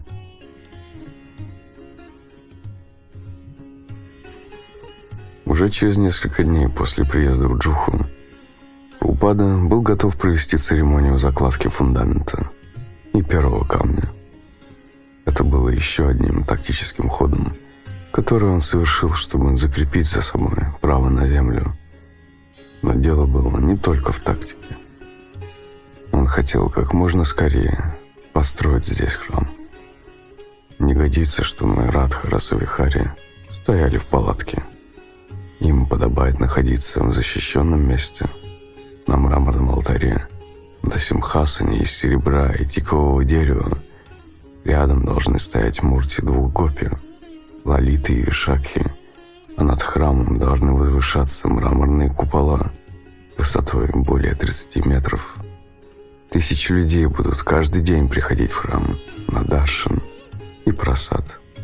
Уже через несколько дней после приезда в Джуху Прабхупада был готов провести церемонию закладки фундамента и первого камня. Это было еще одним тактическим ходом, который он совершил, чтобы закрепить за собой право на землю. Но дело было не только в тактике. Он хотел как можно скорее построить здесь храм. Не годится, что мы, Радха Раса Вихари, стояли в палатке. Им подобает находиться в защищенном месте, на мраморном алтаре, на симхасане из серебра и тикового дерева. Рядом должны стоять мурти 2 гопи, Лалиты и Вишакхи, а над храмом должны возвышаться мраморные купола высотой более 30 метров. 1000 людей будут каждый день приходить в храм на даршан и прасад.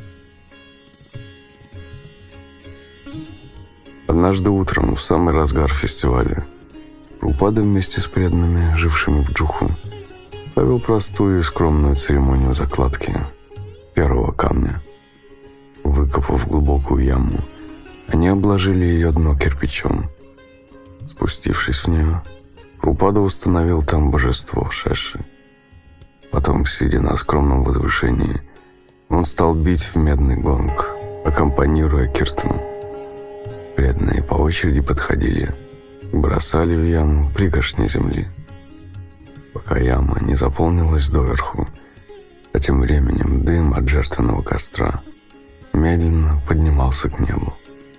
Однажды утром, в самый разгар фестиваля, Прабхупада вместе с преданными, жившими в Джуху, провел простую и скромную церемонию закладки первого камня. Выкопав глубокую яму, они обложили ее дно кирпичом. Спустившись в нее, Прабхупада установил там божество Шеши. Потом, сидя на скромном возвышении, он стал бить в медный гонг, аккомпанируя киртану. Преданные по очереди подходили и бросали в яму пригоршни земли, пока яма не заполнилась доверху, а тем временем дым от жертвенного костра медленно поднимался к небу.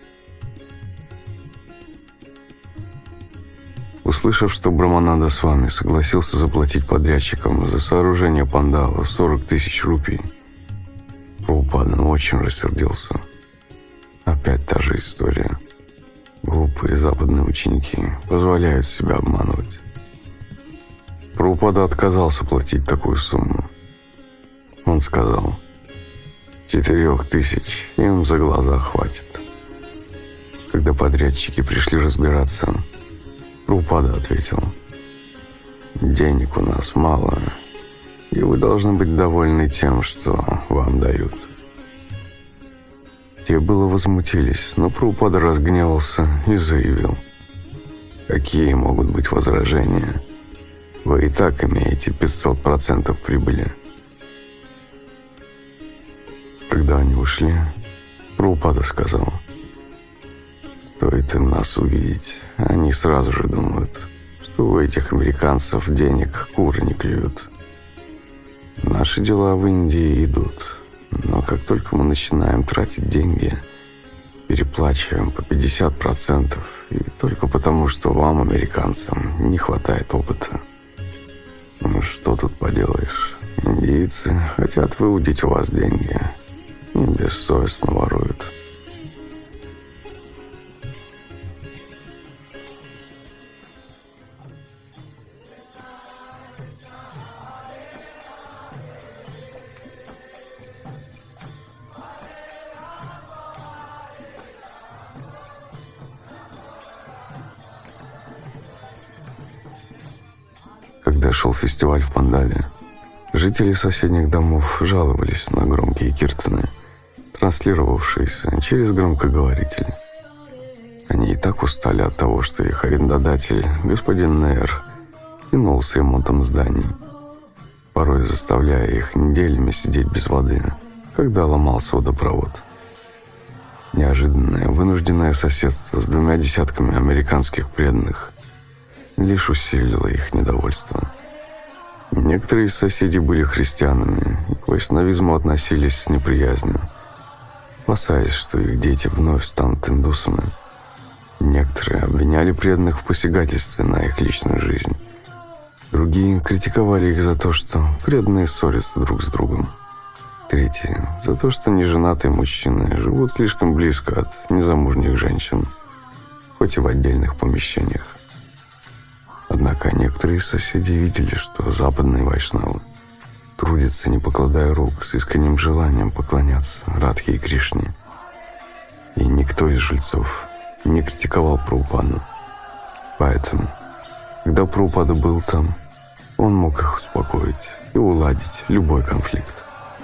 Услышав, что Брамананда Свами согласился заплатить подрядчикам за сооружение пандала 40 000 рупий, Прабхупада очень рассердился. Опять та же история. Глупые западные ученики позволяют себя обманывать. Прабхупада отказался платить такую сумму. Он сказал: 4000 им за глаза хватит. Когда подрядчики пришли разбираться, Прабхупада ответил: денег у нас мало, и вы должны быть довольны тем, что вам дают. Те было возмутились, но Прабхупада разгневался и заявил: какие могут быть возражения? Вы и так имеете 500% прибыли. Когда они ушли, Прабхупада сказал: Стоит им нас увидеть, они сразу же думают, что у этих американцев денег куры не клюют. Наши дела в Индии идут, но как только мы начинаем тратить деньги, переплачиваем по 50%, и только потому, что вам, американцам, не хватает опыта. Ну, что тут поделаешь? Индийцы хотят выудить у вас деньги и бессовестно воруют. Когда шел фестиваль в Пандале, жители соседних домов жаловались на громкие киртаны, транслировавшиеся через громкоговоритель. Они и так устали от того, что их арендодатель, господин Нейр, тянул с ремонтом зданий, порой заставляя их неделями сидеть без воды, когда ломался водопровод. Неожиданное вынужденное соседство с 2 десятками американских преданных лишь усилило их недовольство. Некоторые из соседей были христианами и к вайшнавизму относились с неприязнью, опасаясь, что их дети вновь станут индусами. Некоторые обвиняли преданных в посягательстве на их личную жизнь. Другие критиковали их за то, что преданные ссорятся друг с другом. Третьи – за то, что неженатые мужчины живут слишком близко от незамужних женщин, хоть и в отдельных помещениях. Однако некоторые из соседей видели, что западные вайшнавы трудятся, не покладая рук, с искренним желанием поклоняться Радхе и Кришне. И никто из жильцов не критиковал Прабхупаду. Поэтому, когда Прабхупада был там, он мог их успокоить и уладить любой конфликт.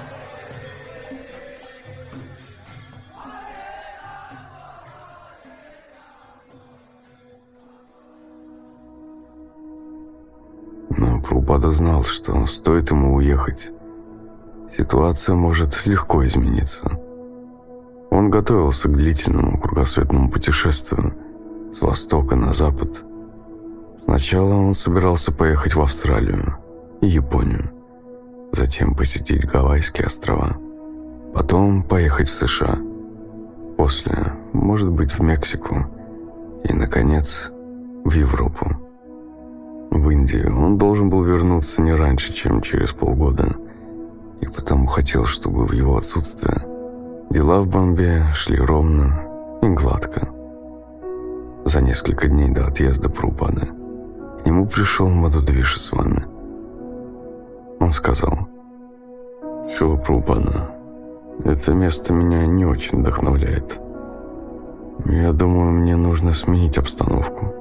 Но Прабхупада знал, что стоит ему уехать, ситуация может легко измениться. Он готовился к длительному кругосветному путешествию с востока на запад. Сначала он собирался поехать в Австралию и Японию, затем посетить Гавайские острова, потом поехать в США, после, может быть, в Мексику и, наконец, в Европу. В Индию он должен был вернуться не раньше, чем через полгода, и потому хотел, чтобы в его отсутствие дела в Бомбее шли ровно и гладко. За несколько дней до отъезда Прабхупады к нему пришел Мадхудвиша с вами. Он сказал: «Шрила Прабхупада, это место меня не очень вдохновляет. Я думаю, мне нужно сменить обстановку».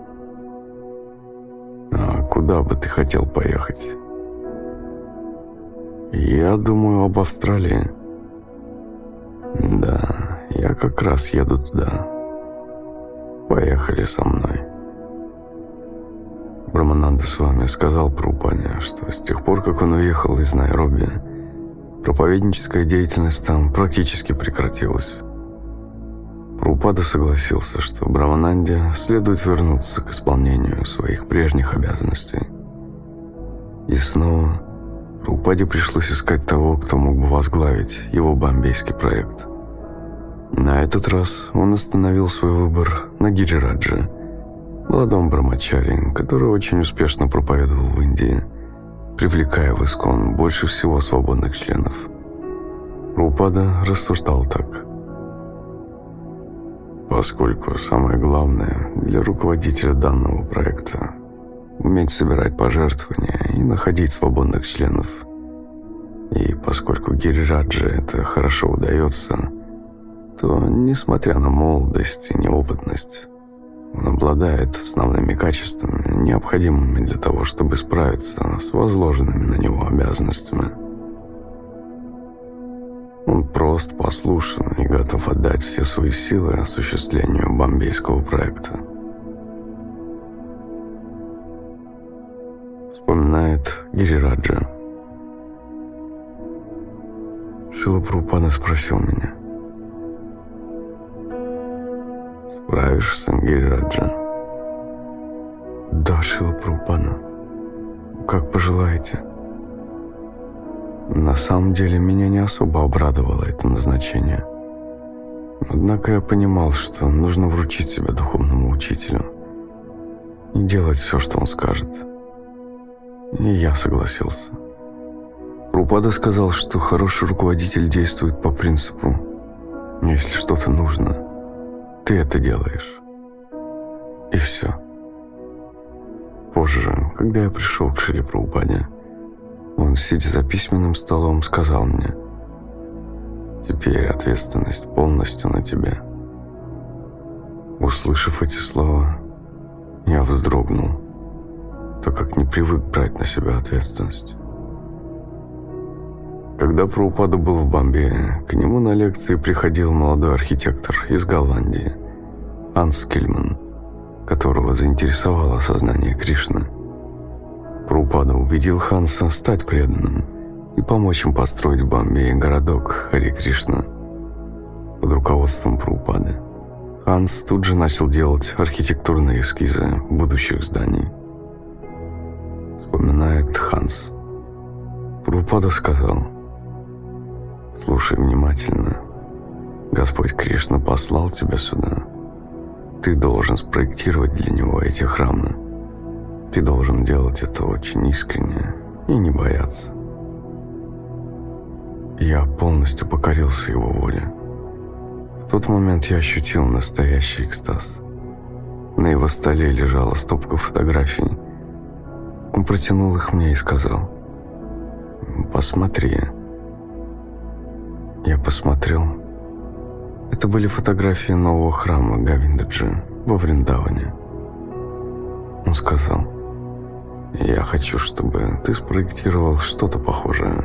«А куда бы ты хотел поехать?» «Я думаю об Австралии». «Да, я как раз еду туда. Поехали со мной». Брамананда Свами сказал Прабхупаде, что с тех пор, как он уехал из Найроби, проповедническая деятельность там практически прекратилась. Прабхупада согласился, что Брамананде следует вернуться к исполнению своих прежних обязанностей. И снова Прабхупаде пришлось искать того, кто мог бы возглавить его бомбейский проект. На этот раз он остановил свой выбор на Гирираджа, молодом брамачари, который очень успешно проповедовал в Индии, привлекая в Искон больше всего свободных членов. Прабхупада рассуждал так: поскольку самое главное для руководителя данного проекта – уметь собирать пожертвования и находить свободных членов, и поскольку Гирираджа это хорошо удается, то, несмотря на молодость и неопытность, он обладает основными качествами, необходимыми для того, чтобы справиться с возложенными на него обязанностями. Он прост, послушен и готов отдать все свои силы осуществлению бомбейского проекта. Вспоминает Гирираджа. Шрила Прабхупада спросил меня: Справишься, Гирираджа? Да, Шрила Прабхупада. Как пожелаете. На самом деле меня не особо обрадовало это назначение. Однако я понимал, что нужно вручить себя духовному учителю и делать все, что он скажет. И я согласился. Прабхупада сказал, что хороший руководитель действует по принципу: если что-то нужно, ты это делаешь. И все. Позже, когда я пришел к Шриле Прабхупаде, он, сидя за письменным столом, сказал мне: «Теперь ответственность полностью на тебе». Услышав эти слова, я вздрогнул, так как не привык брать на себя ответственность. Когда Прабхупада был в Бомбее, к нему на лекции приходил молодой архитектор из Голландии, Ханс Кильман, которого заинтересовало осознание Кришны. Прабхупада убедил Ханса стать преданным и помочь им построить в Бомбее городок Харе Кришна. Под руководством Прабхупады Ханс тут же начал делать архитектурные эскизы будущих зданий. Вспоминает Ханс. Прабхупада сказал: «Слушай внимательно. Господь Кришна послал тебя сюда. Ты должен спроектировать для него эти храмы. Ты должен делать это очень искренне и не бояться». Я полностью покорился его воле. В тот момент я ощутил настоящий экстаз. На его столе лежала стопка фотографий. Он протянул их мне и сказал: «Посмотри». Я посмотрел. Это были фотографии нового храма Говиндаджи во Вриндаване. Он сказал: «Я хочу, чтобы ты спроектировал что-то похожее».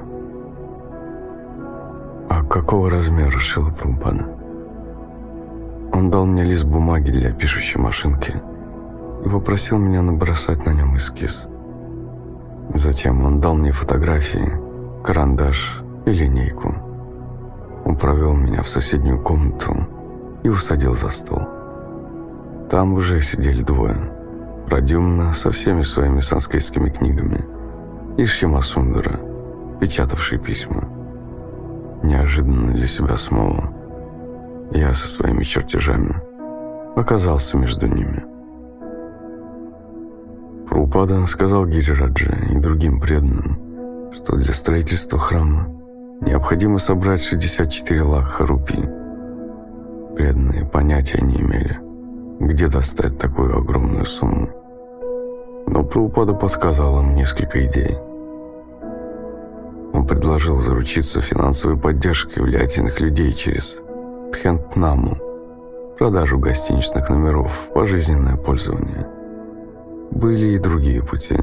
«А какого размера, Шрила Прабхупада?» Он дал мне лист бумаги для пишущей машинки и попросил меня набросать на нем эскиз. Затем он дал мне фотографии, карандаш и линейку. Он провел меня в соседнюю комнату и усадил за стол. Там уже сидели двое: Прадюмна со всеми своими санскритскими книгами и Шьямасундара, печатавший письма. Неожиданно для себя самого я со своими чертежами оказался между ними. Прабхупада сказал Гирираджа и другим преданным, что для строительства храма необходимо собрать 64 лакха рупий. Преданные понятия не имели, где достать такую огромную сумму. Но Прабхупада подсказал им несколько идей. Он предложил заручиться финансовой поддержкой влиятельных людей через Пхентнаму, продажу гостиничных номеров в пожизненное пользование. Были и другие пути.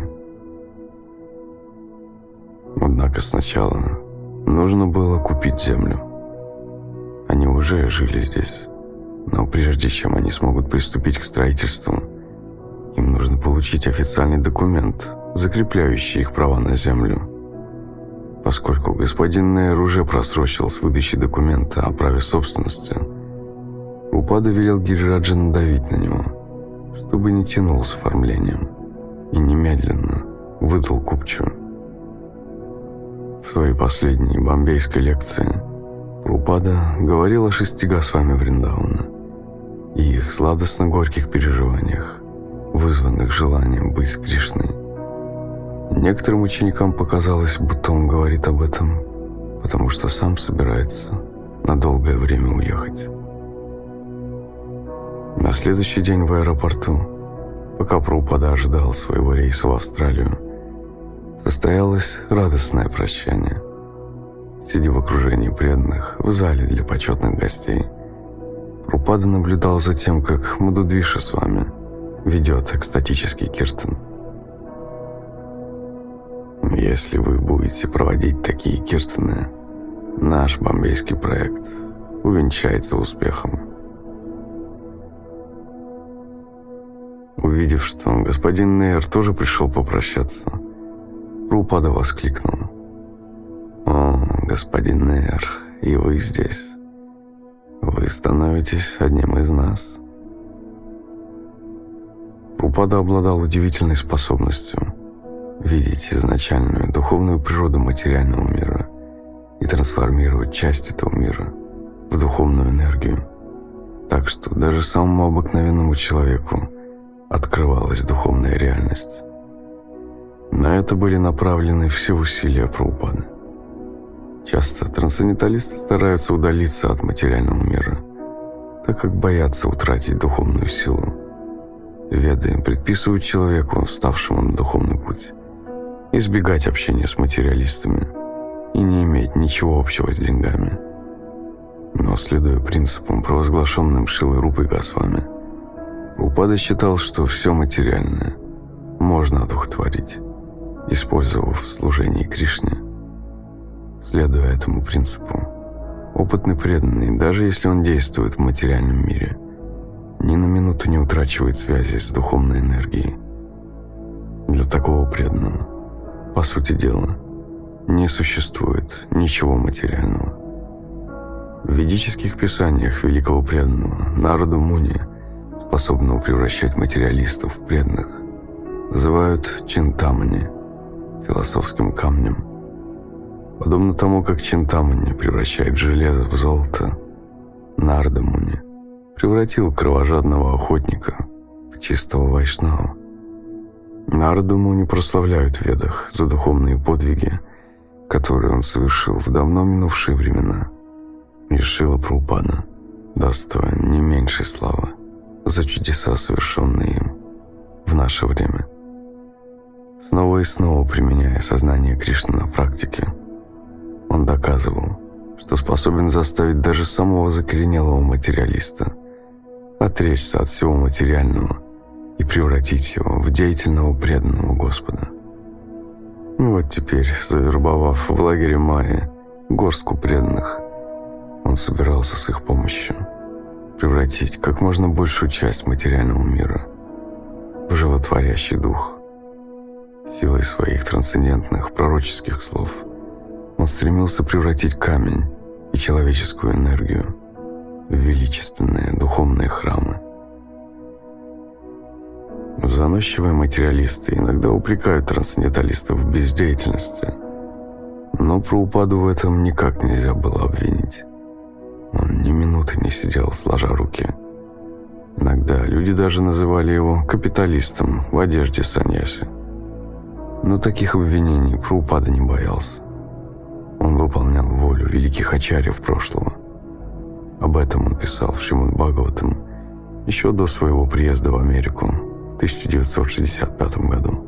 Однако сначала нужно было купить землю. Они уже жили здесь, но прежде чем они смогут приступить к строительству, им нужно получить официальный документ, закрепляющий их права на землю. Поскольку господин Нейр уже просрочил с выдачей документа о праве собственности, Прабхупада велел Гирираджа надавить на него, чтобы не тянул с оформлением, и немедленно выдал купчу. В своей последней бомбейской лекции Прабхупада говорил о 6 Госвами Вриндавана и их сладостно-горьких переживаниях, вызванных желанием быть с Кришной. Некоторым ученикам показалось, будто он говорит об этом, потому что сам собирается на долгое время уехать. На следующий день в аэропорту, пока Прабхупада ожидал своего рейса в Австралию, состоялось радостное прощание. Сидя в окружении преданных в зале для почетных гостей, Прабхупада наблюдал за тем, как Мадудвиша с вами ведет экстатический киртан. Если вы будете проводить такие киртаны, наш бомбейский проект увенчается успехом. Увидев, что господин Нейр тоже пришел попрощаться, Прабхупада воскликнул: «О, господин Нейр, и вы здесь. Вы становитесь одним из нас. Прабхупада обладал удивительной способностью видеть изначальную духовную природу материального мира и трансформировать часть этого мира в духовную энергию, так что даже самому обыкновенному человеку открывалась духовная реальность. На это были направлены все усилия Прабхупады. Часто трансценденталисты стараются удалиться от материального мира, так как боятся утратить духовную силу. Веды предписывают человеку, вставшему на духовный путь, избегать общения с материалистами и не иметь ничего общего с деньгами. Но, следуя принципам, провозглашенным Шрилой Рупой Госвами, Прабхупада считал, что все материальное можно одухотворить, использовав в служении Кришне. Следуя этому принципу, опытный преданный, даже если он действует в материальном мире, ни на минуту не утрачивает связи с духовной энергией. Для такого преданного, по сути дела, не существует ничего материального. В ведических писаниях великого преданного Нарада Муни, способного превращать материалистов в преданных, называют чинтамани, философским камнем. Подобно тому, как чинтамани превращает железо в золото, Нарада Муни превратил кровожадного охотника в чистого вайшнава. Нараду Муни прославляют в Ведах за духовные подвиги, которые он совершил в давно минувшие времена. И Шрила Прабхупада достоин не меньшей славы за чудеса, совершенные им в наше время. Снова и снова применяя сознание Кришны на практике, он доказывал, что способен заставить даже самого закоренелого материалиста отречься от всего материального и превратить его в деятельного преданного Господа. И вот теперь, завербовав в лагере Майи горстку преданных, он собирался с их помощью превратить как можно большую часть материального мира в животворящий дух. Силой своих трансцендентных пророческих слов он стремился превратить камень и человеческую энергию в величественные духовные храмы. Заносчивые материалисты иногда упрекают трансценденталистов в бездеятельности, но Прабхупаду в этом никак нельзя было обвинить. Он ни минуты не сидел, сложа руки. Иногда люди даже называли его капиталистом в одежде саньяси. Но таких обвинений Прабхупада не боялся. Он выполнял волю великих ачарьев прошлого. Об этом он писал в Шримад Бхагаватам еще до своего приезда в Америку в 1965 году.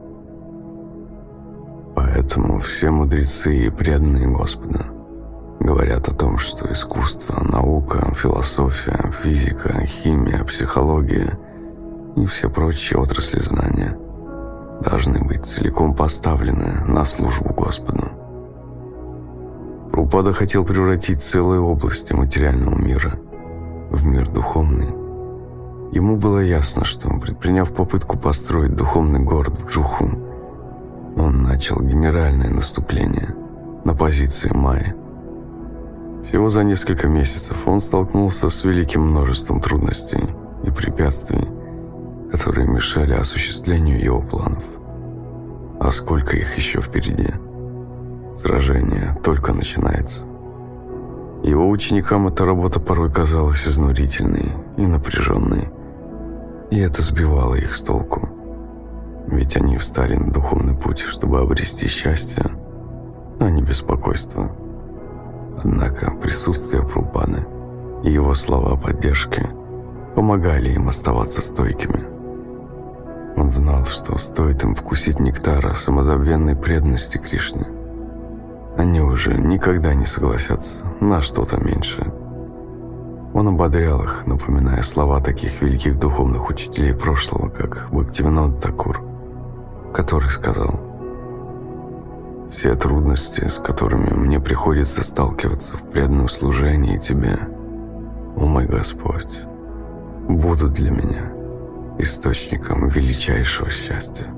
Поэтому все мудрецы и преданные Господа говорят о том, что искусство, наука, философия, физика, химия, психология и все прочие отрасли знания должны быть целиком поставлены на службу Господу. Прабхупада хотел превратить целые области материального мира в мир духовный. Ему было ясно, что, предприняв попытку построить духовный город в Джуху, он начал генеральное наступление на позиции Майи. Всего за несколько месяцев он столкнулся с великим множеством трудностей и препятствий, которые мешали осуществлению его планов. А сколько их еще впереди? Сражение только начинается. Его ученикам эта работа порой казалась изнурительной и напряженной, и это сбивало их с толку. Ведь они встали на духовный путь, чтобы обрести счастье, а не беспокойство. Однако присутствие Прабхупады и его слова поддержки помогали им оставаться стойкими. Он знал, что стоит им вкусить нектара самозабвенной преданности Кришне, они уже никогда не согласятся на что-то меньшее. Он ободрял их, напоминая слова таких великих духовных учителей прошлого, как Бхактивинода Такур, который сказал: «Все трудности, с которыми мне приходится сталкиваться в преданном служении Тебе, о мой Господь, будут для меня источником величайшего счастья».